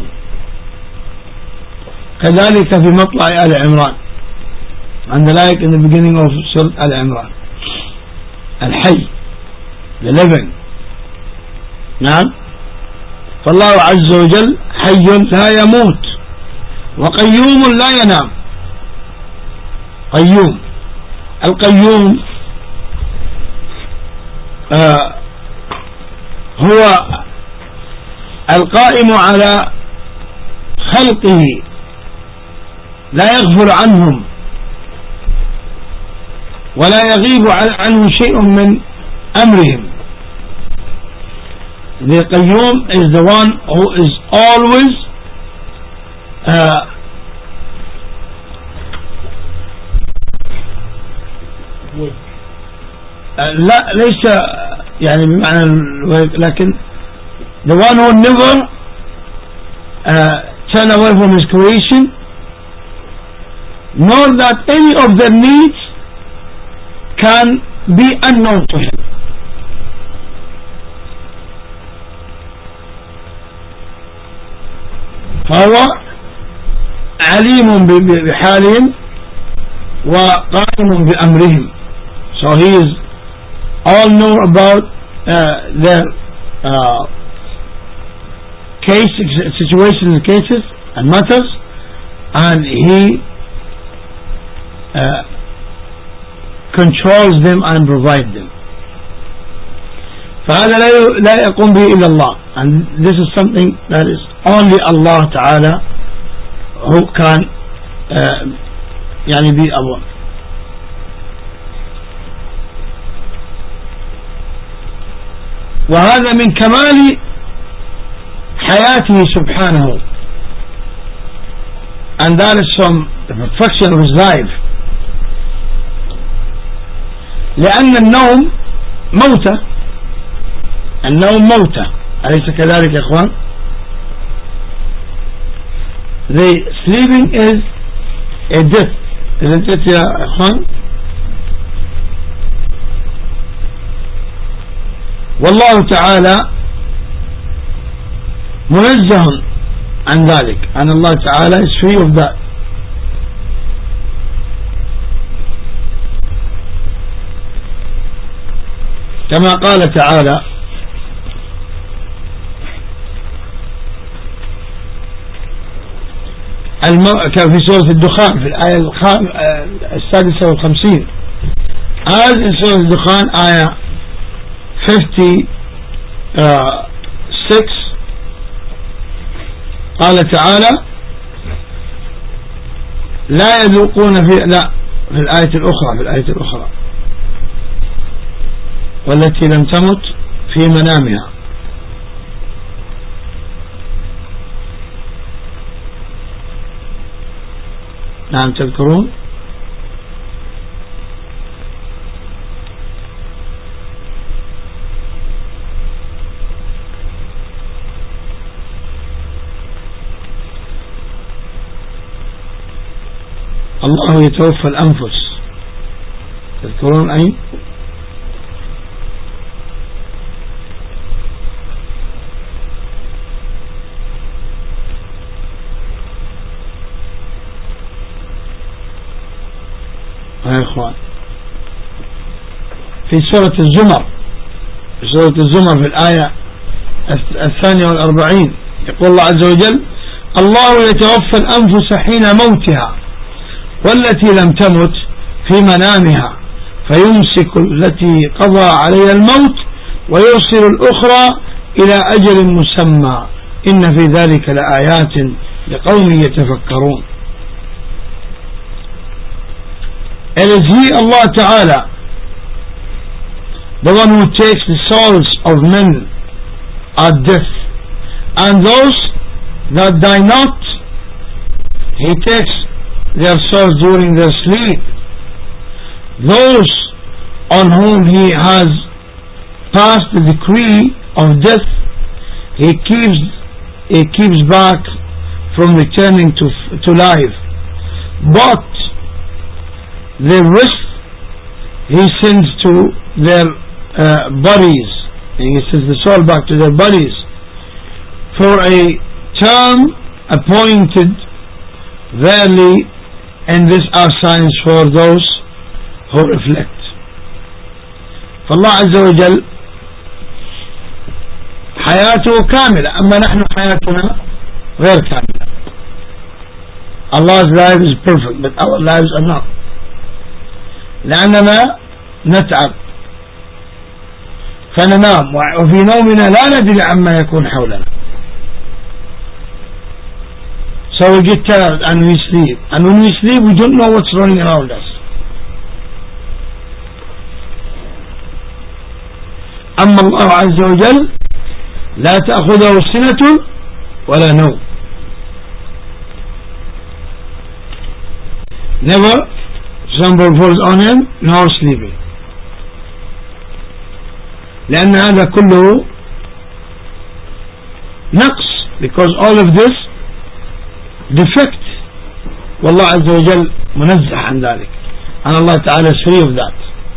كذلك في مطلع آل عمران, and like in the beginning of Surah Al Imran, الحي, the living. نعم, فالله عز وجل حي لا يموت وقيوم لا ينام. قيوم, القيوم هو القائم على خلقه لا يغفل عنهم ولا يغيب عنه شيء من أمرهم. The Qayyum is the one who is always لا ليس يعني بمعنى لكن the one who never turn away from his creation, nor that any of their needs can be unknown to him. فهو عليم بحالهم وقائم بأمرهم. So he is all know about their situations, cases and matters, and He controls them and provides them. فهذا لا يقوم به إلا الله, and this is something that is only Allah Ta'ala who can يعني be able. وهذا من كمال حياته سبحانه, and that is from the perfection of his life. لأن النوم موتة, النوم موتة, أليس كذلك يا إخوان؟ The sleeping is a death, isn't it يا إخوان؟ والله تعالى منزه عن ذلك, and Allah تعالى is free of that. كما قال تعالى في سورة الدخان في الآية 56, هذه سورة الدخان آية 56, قال تعالى لا يذوقون في الآية الأخرى والتي لم تمت في منامها. نعم تذكرون؟ الله يتوفى الأنفس, تذكرون أي؟ يا إخوان في سورة الزمر, في الآية 42 يقول الله عز وجل الله يتوفى الأنفس حين موتها والتي لم تمت في منامها فيمسك التي قضى عليها الموت ويرسل الأخرى إلى أجل مسمى إن في ذلك لآيات لقوم يتفكرون. It is He, Allah Ta'ala, the one who takes the souls of men at death, and those that die not, He takes their souls during their sleep. Those on whom He has passed the decree of death, He keeps back from returning to life. But the rest He sends to their bodies, He sends the soul back to their bodies for a term appointed. Verily, and these are signs for those who reflect. فالله عز وجل حياته كاملة, أما نحن حياتنا غير كاملة. Allah's life is perfect, but our lives are not. لأننا نتعب فننام, وفي نومنا لا ندري عما يكون حولنا. So we get tired and we sleep, and when we sleep we don't know what's running around us. أما الله عز وجل لا تأخذه سنة ولا نوم. Never slumber falls on him nor sleeping. لأن هذا كله نقص, because all of this defect, والله عز وجل منزه عن ذلك, and Allah تعالى is free of that.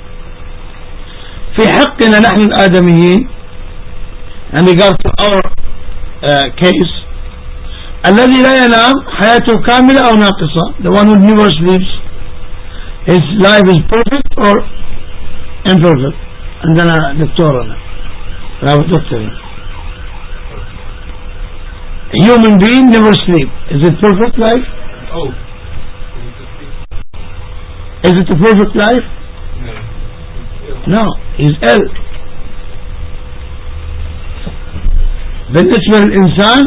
في حقنا نحن الآدميين, and regard to our case, الذي لا ينام حياته كاملة أو ناقصة, the one who never sleeps, his life is perfect or imperfect. عندنا دكتورنا Human being never sleep. Is it perfect life? Oh. Is it a perfect life? No, he's ill. بالنسبة للإنسان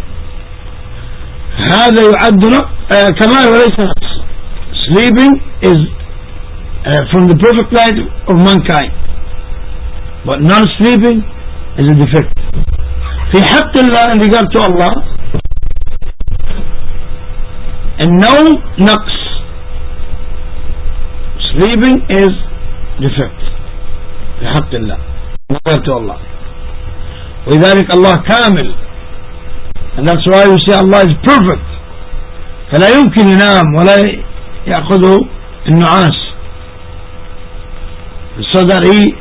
هذا يعد كمال وليس نقص. Sleeping is from the perfect life of mankind, but non-sleeping is a defect. في حق الله in regard to Allah, النوم نقص, sleeping is defect في حق الله in regard to Allah. ولذلك الله كامل, and that's why we say Allah is perfect, فلا يمكن ينام ولا يأخذه النعاس, so that he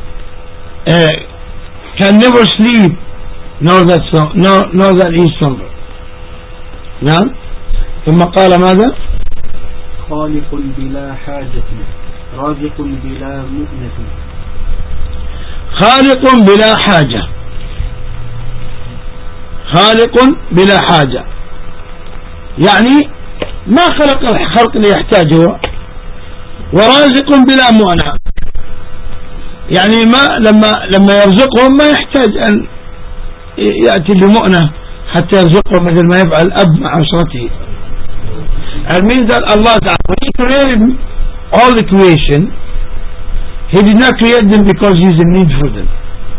can never sleep nor that he slumber. نعم. ثم قال ماذا؟ خالق بلا حاجة رازق بلا مؤنة. خالق بلا حاجة, خالق بلا حاجة يعني ما خلق الخلق ليحتاجه, ورازق بلا مؤنة يعني ما لما يرزقهم ما يحتاج أن يأتي بمؤنة حتى يرزقهم مثل ما يفعل الأب مع أسرته. It means that Allah Ta'ala, when He created all the creation, He did not create them because He is in need for them.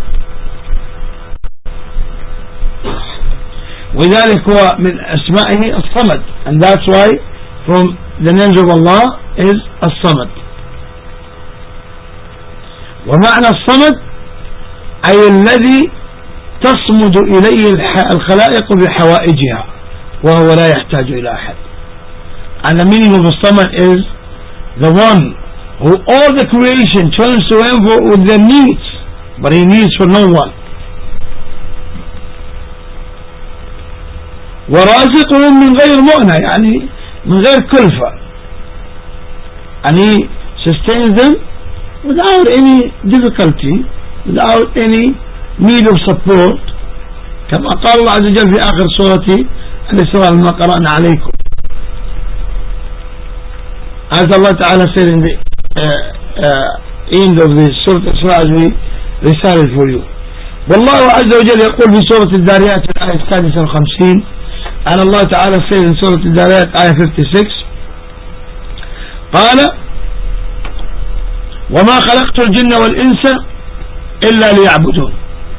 وذلك هو من أسمائه الصمد, and that's why from the names of Allah is الصمد. ومعنى الصمد أي الذي تصمد إليه الخلائق بحوائجها وهو لا يحتاج إلى أحد. And the meaning of the Samad is the one who all the creation turns to him with their needs, but he needs for no one. ورازقهم من غير مؤنة يعني من غير كلفة, and he sustains them without any difficulty, without any need of support, كما قال الله عز وجل في آخر سورة الإسراء لما قرأنا عليكم, as Allah Ta'ala said in the end of the Surah Isra as we recited for you. والله عز وجل يقول في سورة الذاريات الآية السادسة والخمسين, and Allah Ta'ala said in سورة الذاريات آية 56, قال وما خلقت الجن والإنس إلا ليعبدون.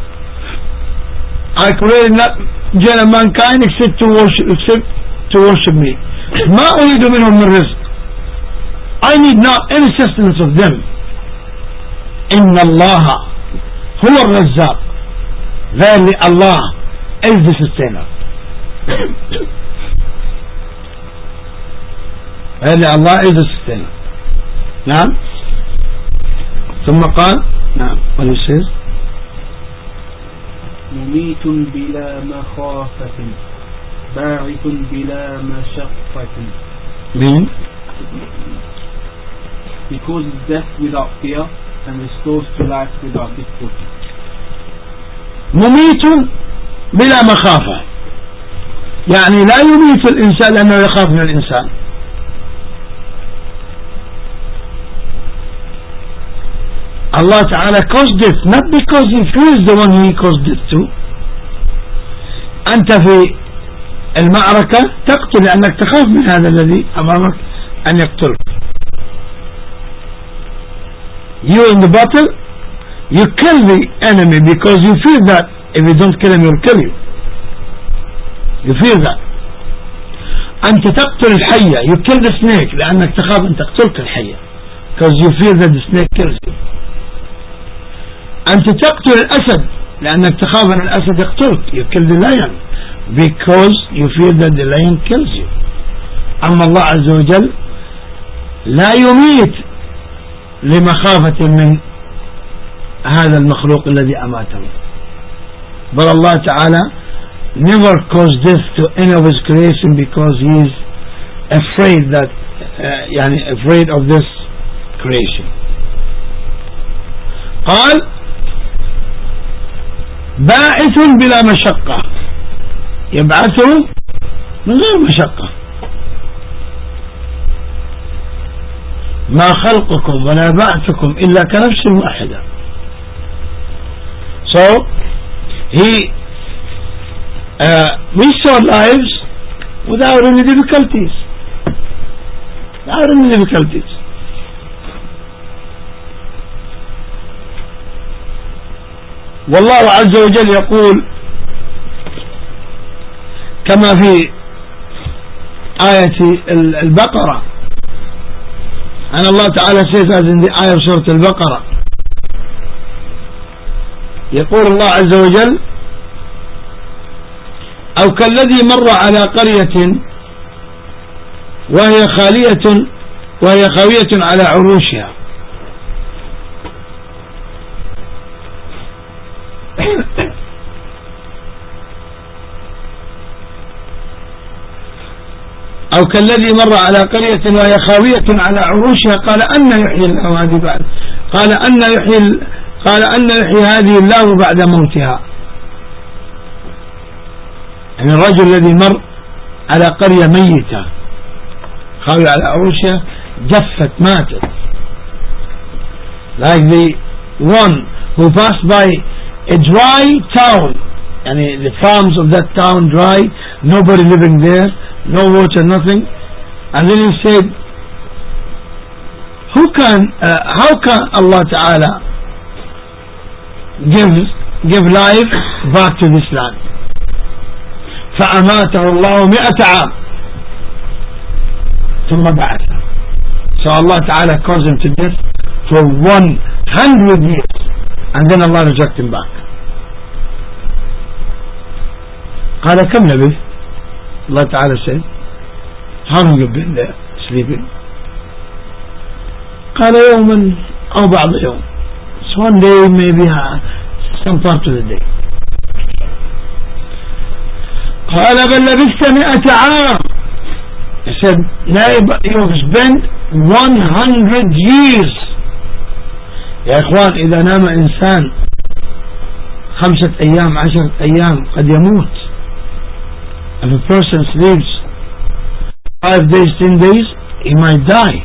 I created not jinn and mankind except to worship me. ما أريد منهم من رزق, I need not any sustenance of them. إن الله هو الرزاق, verily Allah is the sustainer. verily Allah is the sustainer. نعم. ثم قال نعم, what he says, مميت بلا مخافة باعث بلا مشقة. mean He causes death without fear and restores to life without difficulty. مميت بلا مخافة يعني لا يميت الإنسان لأنه يخاف من الإنسان. Allah Ta'ala caused death not because He fears the one He caused death to. أنت في المعركة تقتل لأنك تخاف من هذا الذي أمامك أن يقتلك. You in the battle, you kill the enemy because you fear that if you don't kill him, he'll kill you. You fear that. أنت تقتل الحية, you kill the snake لأنك تخاف أن تقتلك الحية because you fear that the snake kills you. أنت تقتل الأسد لأنك تخاف أن الأسد يقتلك, you kill the lion because you fear that the lion kills you. أما الله عز وجل لا يميت لمخافة من هذا المخلوق الذي أماته. But Allah Ta'ala never caused death to any of His creation because He is afraid that afraid of this creation. قال باعث بلا مشقة، يبعثه من غير مشقة. ما خلقكم ولا بعثكم إلا كنفس واحدة. So he restored lives without any difficulties. والله عز وجل يقول كما في آية البقرة، أن الله تعالى says in the آية سورة البقرة، يقول الله عز وجل: أو كالذي مر على قرية وهي خاوية على عروشها أو كالذي مر على قرية وهي خاوية على عروشها قال أن يحيي الله هذه بعد قال أن يحيي هذه الله بعد موتها. يعني الرجل الذي مر على قرية ميتة خاوية على عروشها جفت ماتت، like the one who passed by a dry town, يعني the farms of that town dry, nobody living there, no water, nothing, and then he said, how can Allah Ta'ala give life back to this land? فأماته الله 100 عام ثم بعثه. So Allah Ta'ala caused him to death for 100 years, and then Allah resurrected him back. قال كم لبث? Allah Ta'ala said, how long have you been there sleeping? قال يوما أو بعض يوم. It's one day, maybe some part of the day. قال بل لبثت 100 عام. He said, you've spent 100 years. يا إخوان إذا نام إنسان 5 أيام 10 أيام قد يموت. If a person sleeps 5 days 10 days he might die,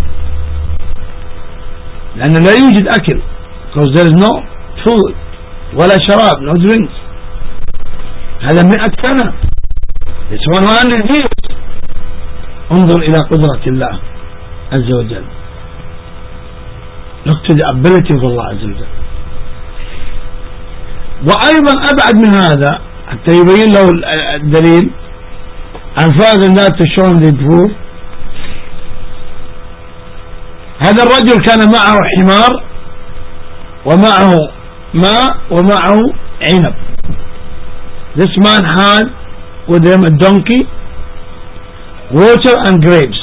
لأن لا يوجد أكل, because there is no food ولا شراب, no drinks. هذا 100 سنة. It's 100 years. انظر إلى قدرة الله عز وجل. Look to the ability of Allah عز وجل. وأيضا أبعد من هذا حتى يبين له الدليل عن further that to show him the proof. هذا الرجل كان معه حمار ومعه ماء ومعه عنب. This man had with him a donkey, water and grapes.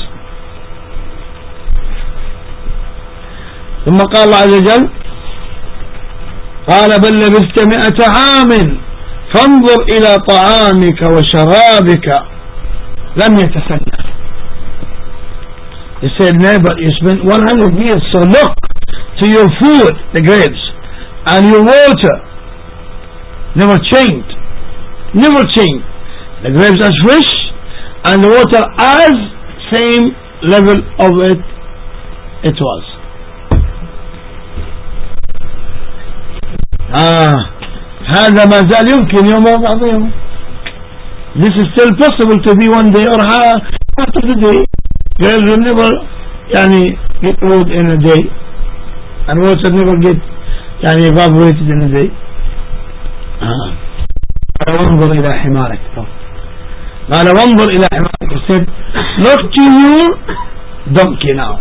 ثم قال الله عز وجل قال بل لبثت 100 عام فانظر إلى طعامك وشرابك لم يتسنى. He said, neighbor, you spent 100 years, so look to your food, the grapes, and your water never changed. Never changed. The grapes as fresh and the water as same level of it was. هذا ما زال يمكن يوم أو بعض يوم. This is still possible to be one day or half of the day. Grapes will never get old in a day, and water never get evaporated in a day. وانظر إلى حمارك. قال وانظر إلى حمارك. He said, look to your donkey now.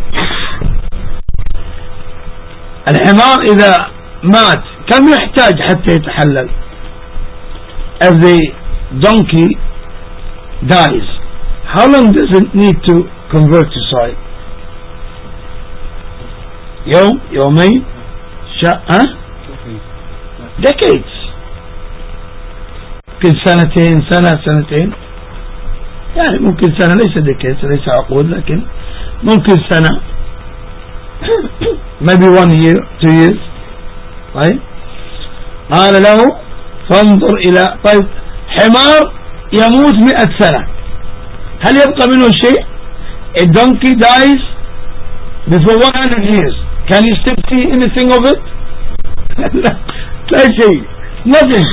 الحمار إذا مات كم يحتاج حتى يتحلل؟ If the donkey dies, how long does it need to convert to soil? يوم يومين decades. ممكن سنتين ممكن سنة, ليس decades, ليس عقود, لكن ممكن سنة, maybe 1 year 2 years. طيب قال له فانظر إلى طيب حمار يموت 100 سنة هل يبقى منه شيء؟ A donkey dies before 100 years. Can you still see anything of it? لا شيء. Nothing.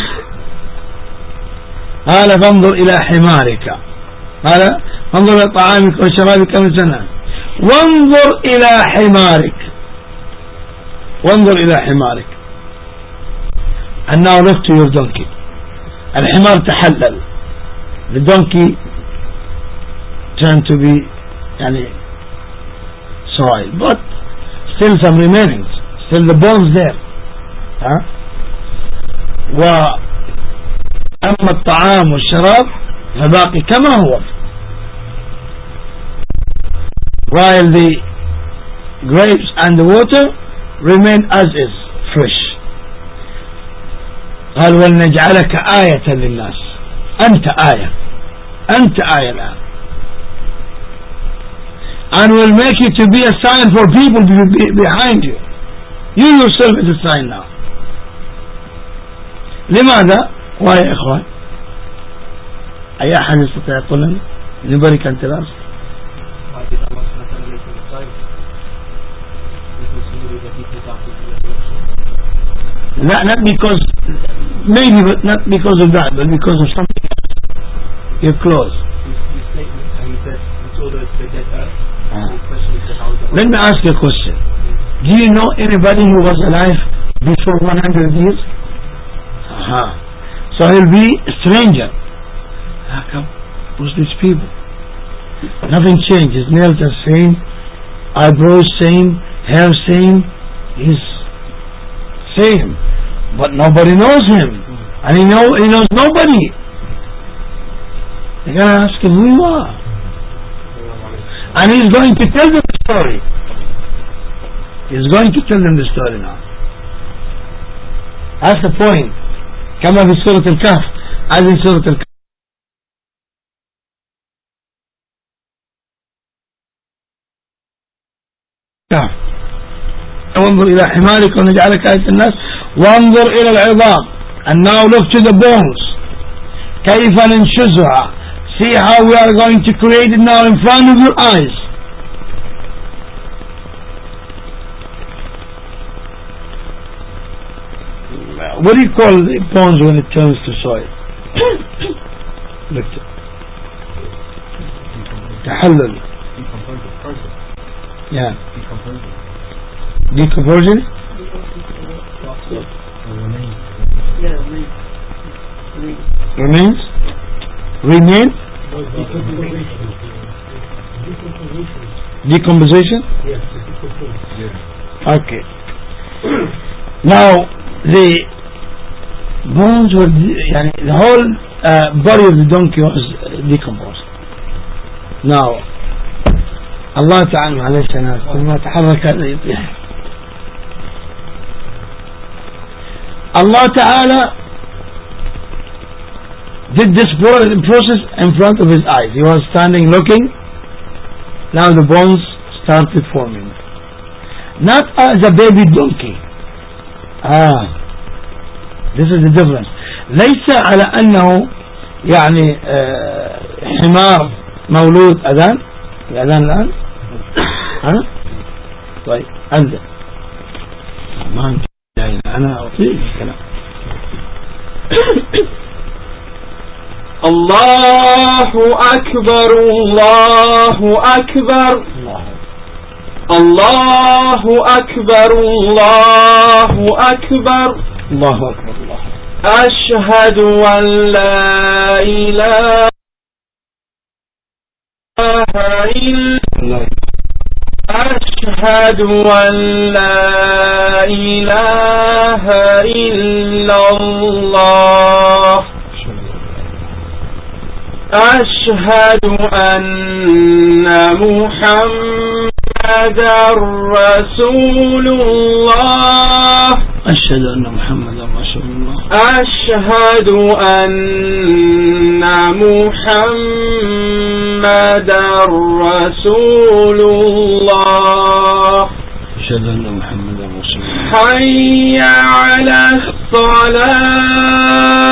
قال فانظر إلى حمارك قال فانظر إلى طعامك وشرابك كم سنة وانظر إلى حمارك وانظر إلى حمارك. And now look to your donkey. الحمار تحلل. The donkey turned to be soil, but still some remainings, still the bones there. وأما الطعام والشراب فباقي كما هو, while the grapes and the water remain as is, fresh. قال ولنجعلك آية للناس. أنت آية الآن, and will make you to be a sign for people behind you. You yourself is a sign now. لماذا؟ ويا إخوان أي أحد يستطيع يقول لنا نبارك أنت رأس. Not because, maybe, but not because of that, but because of something else. You're close. Let me ask you a question. Do you know anybody who was alive before 100 years? So he'll be a stranger. How come? Who's these people? Nothing changes. Nails are same, eyebrows same, hair same. He's same, but nobody knows him, and he knows nobody. They're gonna ask him who you are, and he's going to tell them the story. He's going to tell them the story now. That's the point. كما في سورة الكهف, as in سورة الكهف. وانظر إلى حمارك ونجعلك آية الناس وانظر إلى العظام. And now look to the bones. كيف ننشزها. See how we are going to create it now in front of your eyes. What do you call the bones when it turns to soil? Look to تحلل. Yeah. Decomposition? Remains? Remain? Decomposition? Okay. Now the bones were, the whole body of the donkey was decomposed. Now Allah Ta'ala عليه السلام كلما تحرك يطيح. Allah Ta'ala did this process in front of his eyes. He was standing looking. Now the bones started forming. Not as a baby donkey. This is the difference. ليس على أنه حمار مولود أذان. الأذان الآن. طيب أنزل. ما أنت أنا أطيق الكلام. الله أكبر الله أكبر الله أكبر الله أكبر الله أكبر الله. أشهد أن لا إله إلا الله أشهد أن لا إله إلا الله أشهد أن محمدا رسول الله أشهد أن محمدا رسول الله أشهد أن محمدا رسول الله أشهد أن محمدا رسول الله حي على الصلاة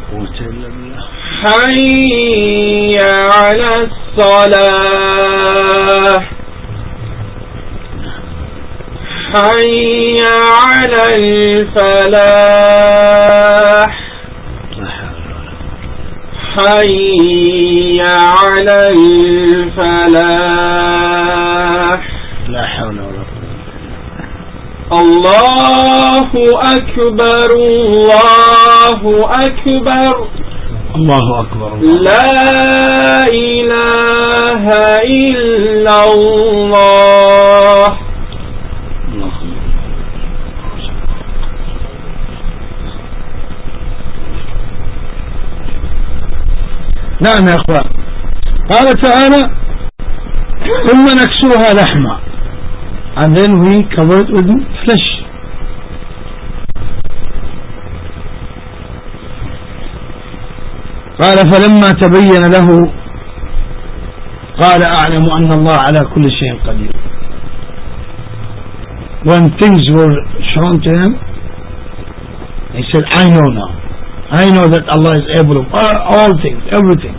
قوة إلا بالله. حي على الصلاة حي على الفلاح حي على الفلاح. لا حول ولا قوة. الله أكبر الله أكبر الله أكبر. لا إله إلا الله. نعم يا أخوان. قال تعالى ثم نكسوها لحما, and then we cover it with flesh. قال فلما تبين له قال أعلم أن الله على كل شيء قدير. When things were shown to him, he said, I know now. I know that Allah is able of all things, everything.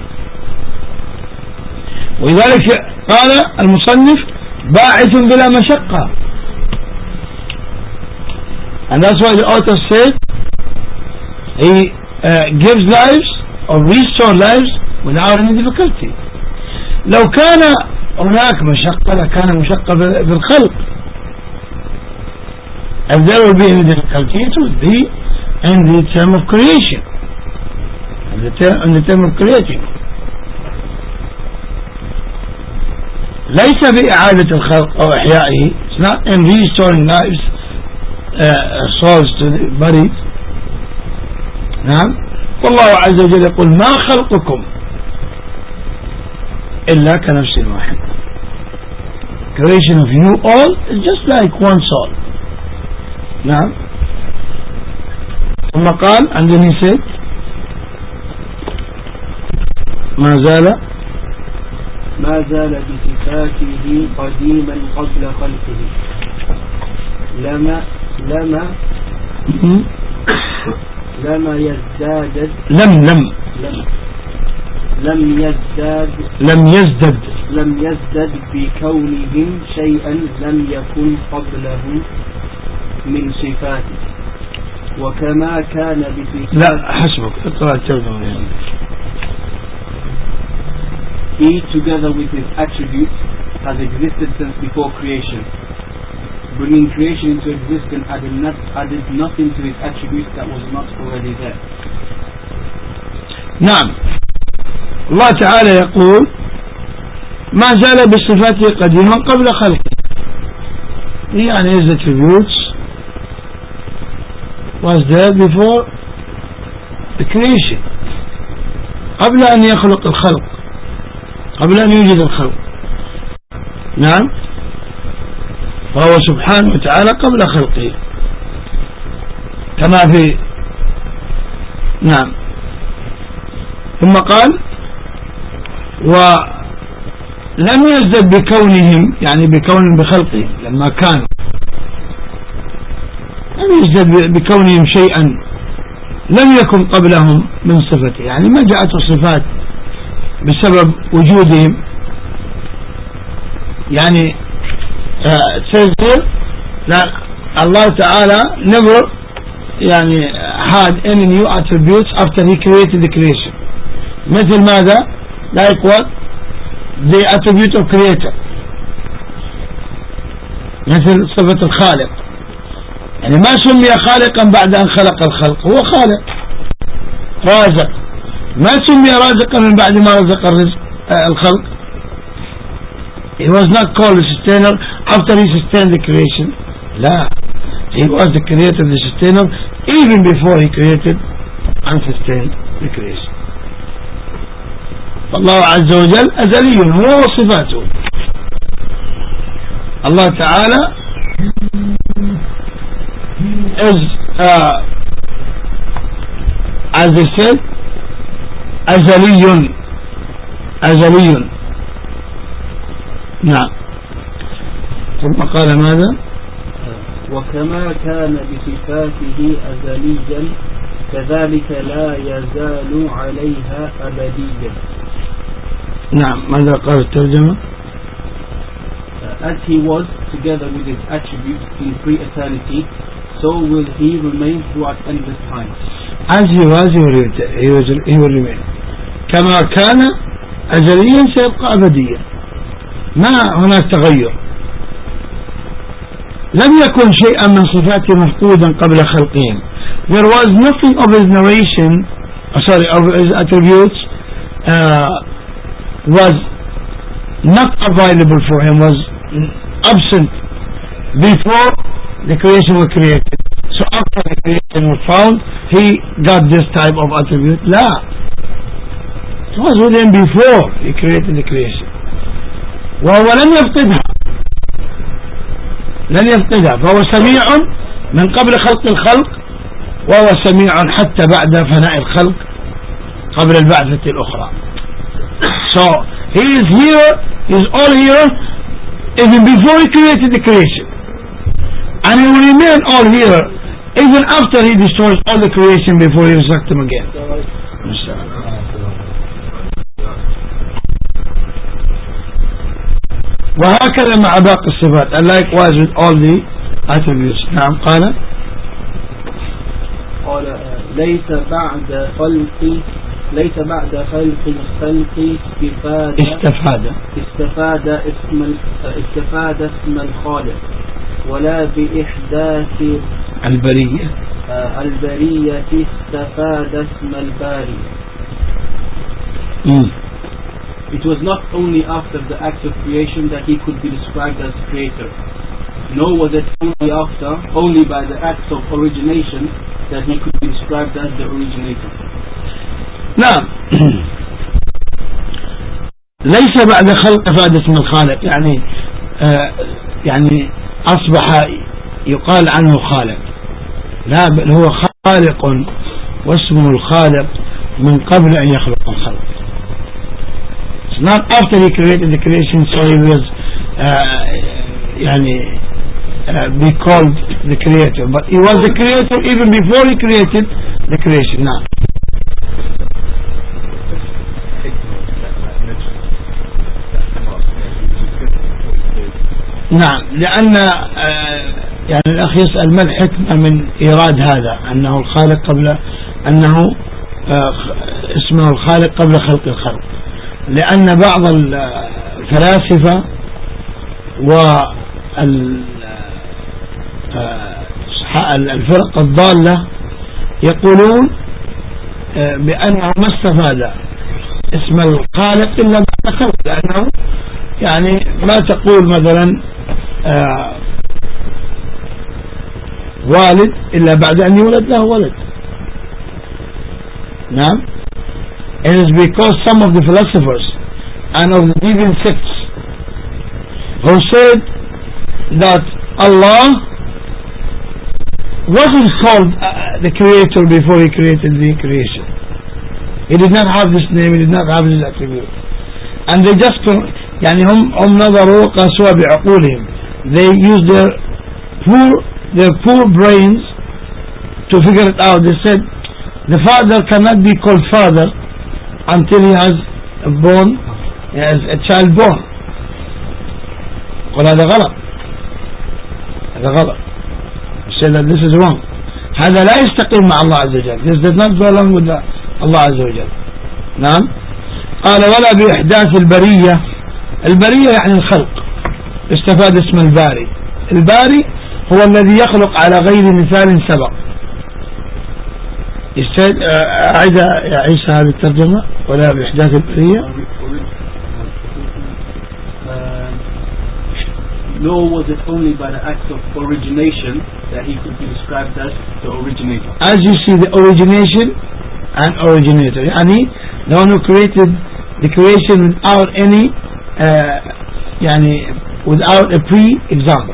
ولذلك قال المصنف باعث بلا مشقة. And that's why the author said he gives lives or restore lives without any difficulty. لو كان هناك مشقة لكان مشقة بالخلق. If there would be any difficulty, it would be in the term of creation, in the term of creating. ليس بإعادة الخلق أو إحيائه. It's not in restoring lives, souls to the bodies. نعم. والله عز وجل يقول ما خلقكم إلا كنفس واحد. Creation of you all is just like one soul. نعم. ثم قال and then he said ما زال بصفاته قديما قبل خلقه لم يزدد بكونهم شيئا لم يكن قبله من صفاته وكما كان بصفاته. لا حسبك اقرأ الترجمة. He together with his attributes has existed since before creation. Bringing creation into existence added nothing to his attributes that was not already there. نعم. الله تعالى يقول ما زال بصفاته قديما قبل خلقه. يعني his attributes was there before the creation, قبل أن يخلق الخلق, قبل أن يوجد الخلق. نعم. فهو سبحانه وتعالى قبل خلقه كما في. نعم. ثم قال ولم يزدد بكونهم, يعني بكون بخلقهم لما كانوا, لم يزدد بكونهم شيئا لم يكن قبلهم من صفته, يعني ما جاءت الصفات بسبب وجودهم. يعني says here that Allah Ta'ala never يعني had any new attributes after he created the creation. مثل ماذا؟ like what? the attribute of creator, مثل صفة الخالق. يعني ما سمي خالقا بعد أن خلق الخلق, هو خالق. رازق ما سمي رازقا من بعد ما رزق الخلق. He was not called a sustainer after he sustained the creation. لا, he was the creator, the sustainer, even before he created and sustained the creation. الله عز وجل أزلي هو وصفاته. الله تعالى is as I said أزلي. نعم. ثم قال ماذا؟ وكما كان بصفاته أزليا كذلك لا يزال عليها أبديا. نعم. ماذا قال الترجمة؟ As he was together with his attributes in pre-eternity, so will he remain throughout endless time. As he was, he will remain. كما كان أزليا سيبقى أبديا، ما هناك تغير. لم يكن شيئا من صفاته مفقودا قبل خلقهم. There was nothing of his narration, of his attributes was not available for him, was absent before the creation was created. So after the creation was found, he got this type of attribute. لا, it was with him before he created the creation. وهو لن يفقدها فهو سميع من قبل خلق الخلق، وهو سميع حتى بعد فناء الخلق قبل البعثة الأخرى. So he is here, he is all here even before he created the creation, and he will remain all here even after he destroys all the creation before he resurrects them again. وهكذا مع باقي الصفات. And likewise with all the attributes. نعم. قال ليس بعد خلق الخلق استفاد اسم الخالق، ولا بإحداث البرية استفاد اسم الباري. It was not only after the act of creation that he could be described as creator, nor was it only by the act of origination that he could be described as the originator. نعم. ليس بعد خلق أفاد اسم الخالق، يعني أصبح يقال عنه خالق، لا، بل هو خالق واسمه الخالق من قبل أن يخلق الخلق. It's not after he created the creation so he was be called the creator, but he was the creator even before he created the creation. Now نعم، لأن الأخ يسأل ما الحكمة من إيراد هذا، أنه الخالق قبل أنه اسمه الخالق قبل خلق الخلق. لأن بعض الفلاسفة والفرق الضالة يقولون بأنه ما استفاد اسم الخالق إلا بعد خلق، لأنه ما تقول مثلا والد إلا بعد أن يولد له ولد. نعم. It is because some of the philosophers and of the deviant sects who said that Allah wasn't called the creator before he created the creation. He did not have this name, he did not have this attribute, and they just هم نظروا قاسوا بعقولهم. They used their poor brains to figure it out. They said the father cannot be called father until he has a child born. هذا غلط. They said that this is wrong. هذا لا يستقيم مع الله عز وجل. This does not go along with Allah عز وجل. نعم. قال ولا بإحداث البرية يعني الخلق، استفاد اسم الباري. الباري هو الذي يخلق على غير مثال سبق. أعيد يا عيسى هذه الترجمة، ولا بإحداث البرية. Nor was it only by the act of origination that he could be described as the originator. As you see, the origination and originator, the one who created the creation without any without a pre-example.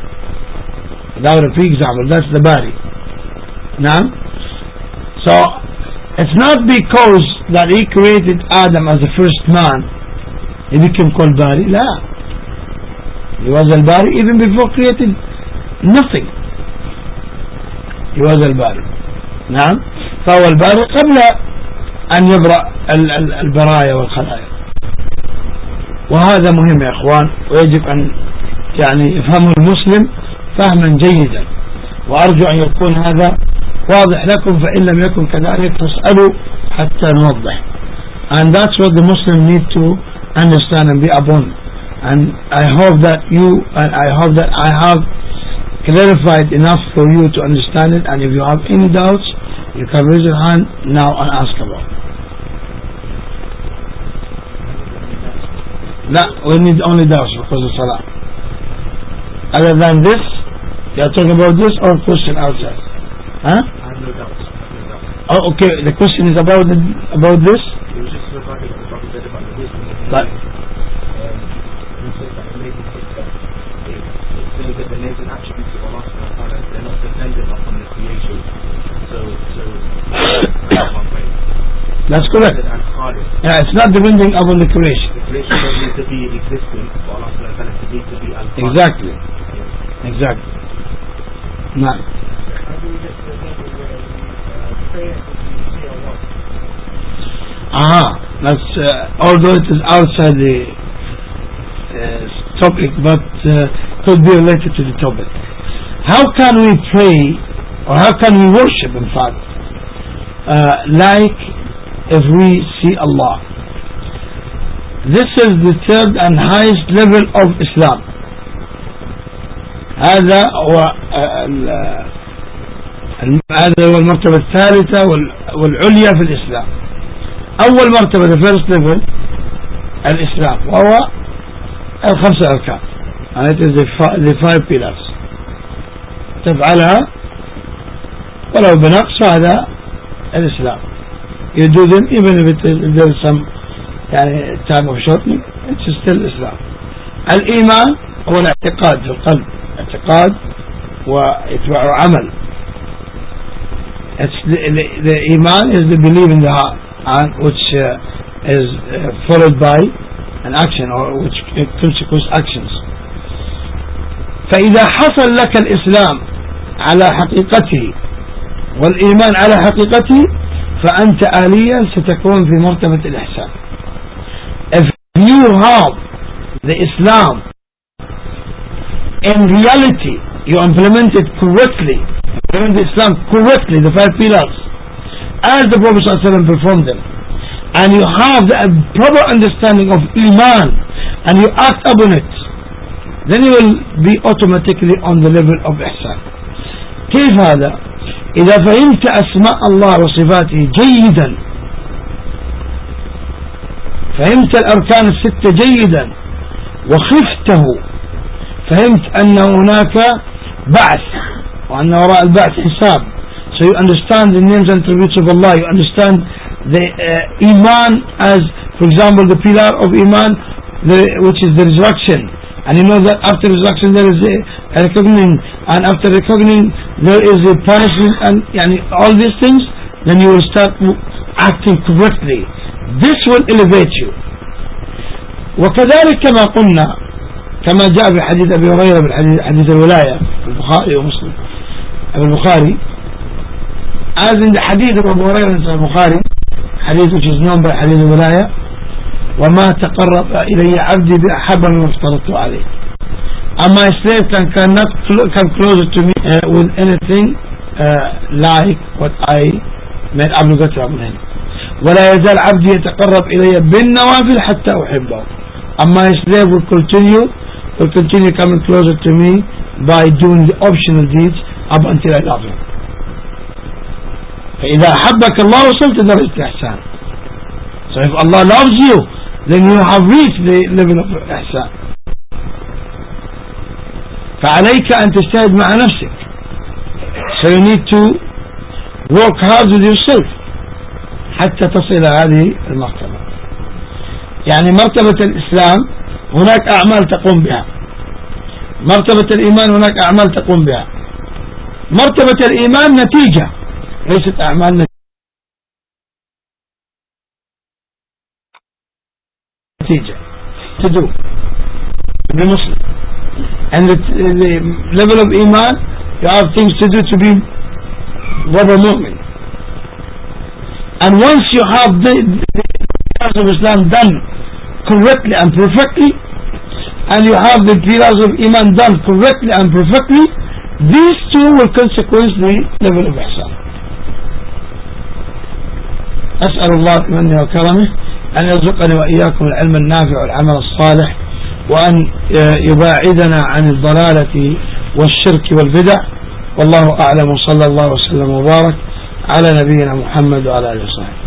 That's the bari. Now, so it's not because that he created Adam as the first man he became called bari. La, he was al-bari even before creating nothing. He was al-bari. Now, فهو البارئ قبل أن يبرأ البرايا والخلائق. وهذا مهم يا إخوان، ويجب أن يعني يفهمه المسلم فهما جيدا، وأرجو أن يكون هذا واضح لكم، فإن لم يكن كذلك فاسألوا حتى نوضح. And that's what the Muslim need to understand and be upon. And I hope that I have clarified enough for you to understand it. And if you have any doubts, you can raise your hand now and ask about. No, we need only doubts because of Salah. Other than this, you are talking about this or question outside? Huh? I have no doubts. Oh, okay. The question is about this. It was just regarding what the Prophet said about the wisdom of But he says that it makes it that it says that the names and attributes of Allah subhanahu wa ta'ala, they're not dependent upon the creation. So that's one point. that's correct. And Khalid. Yeah, it's not depending upon the creation. The creation doesn't need to be existent for Allah subhanahu wa ta'ala to need to be al-Khalid. Exactly. No. How do we get to the level where we pray and we see Allah? That's although it is outside the topic, but could be related to the topic. How can we pray, or how can we worship, in fact, like if we see Allah? This is the third and highest level of Islam. هذا هو المرتبة الثالثة والعليا في الإسلام. أول مرتبة the first level الإسلام، وهو الخمسة أركان، and it is the five pillars. تفعلها ولو بنقص، هذا الإسلام. You do them even if there is some يعني time of shortening, it's still Islam. الإيمان هو الاعتقاد في القلب، اعتقاد ويتبع عمل. The iman is the belief in the heart, and which is followed by an action, or which consequence actions. فإذا حصل لك الإسلام على حقيقته والإيمان على حقيقته، فأنت آليا ستكون في مرتبة الإحسان. If you have the Islam in reality, you implement it correctly, implement Islam correctly, the five pillars, as the Prophet ﷺ performed them, and you have the proper understanding of Iman, and you act upon it, then you will be automatically on the level of Ihsan. كيف هذا؟ إذا فهمت أسماء الله وصفاته جيدا، فهمت الأركان الستة جيدا، وخفته، فهمت أن هناك بعث، وأن وراء البعث حساب. So you understand the names and attributes of Allah, you understand the Iman as, for example, the pillar of Iman, which is the resurrection, and you know that after resurrection there is a reckoning, and after reckoning there is a punishment, and all these things, then you will start acting correctly. This will elevate you. وكذلك كما قلنا، كما جاء في حديث أبي هريرة حديث الولاية في البخاري ومسلم، البخاري as in the hadith of Abu Hurairah in Bukhari, hadith which is known by hadith الولاية، وما تقرب إلي عبدي بأحب مما افترضت عليه. And my slave cannot come closer to me with anything like what I made obligatory upon him. ولا يزال عبدي يتقرب إلي بالنوافل حتى أحبه. And my slave will continue coming closer to me by doing the optional deeds up until I love him. فإذا أحبك الله وصلت درجة الإحسان. So if Allah loves you, then you have reached the level of ihsan. فعليك أن تجتهد مع نفسك. So you need to work hard with yourself حتى تصل إلى هذه المرتبة. يعني مرتبة الإسلام هناك أعمال تقوم بها، مرتبة الإيمان هناك أعمال تقوم بها. مرتبة الإيمان نتيجة، ليست أعمال نتيجة to do to be Muslim. And the level of Iman, you have things to do to be proper mu'min. And once you have the pillars of Islam done correctly and perfectly, and you have the pillars of Iman done correctly and perfectly, these two will consequence the level of Ihsan. أسأل الله بمنه وكرمه أن يرزقني وإياكم العلم النافع والعمل الصالح، وأن يباعدنا عن الضلالة والشرك والبدع. والله أعلم، وصلى الله وسلم وبارك على نبينا محمد وعلى آله وصحبه.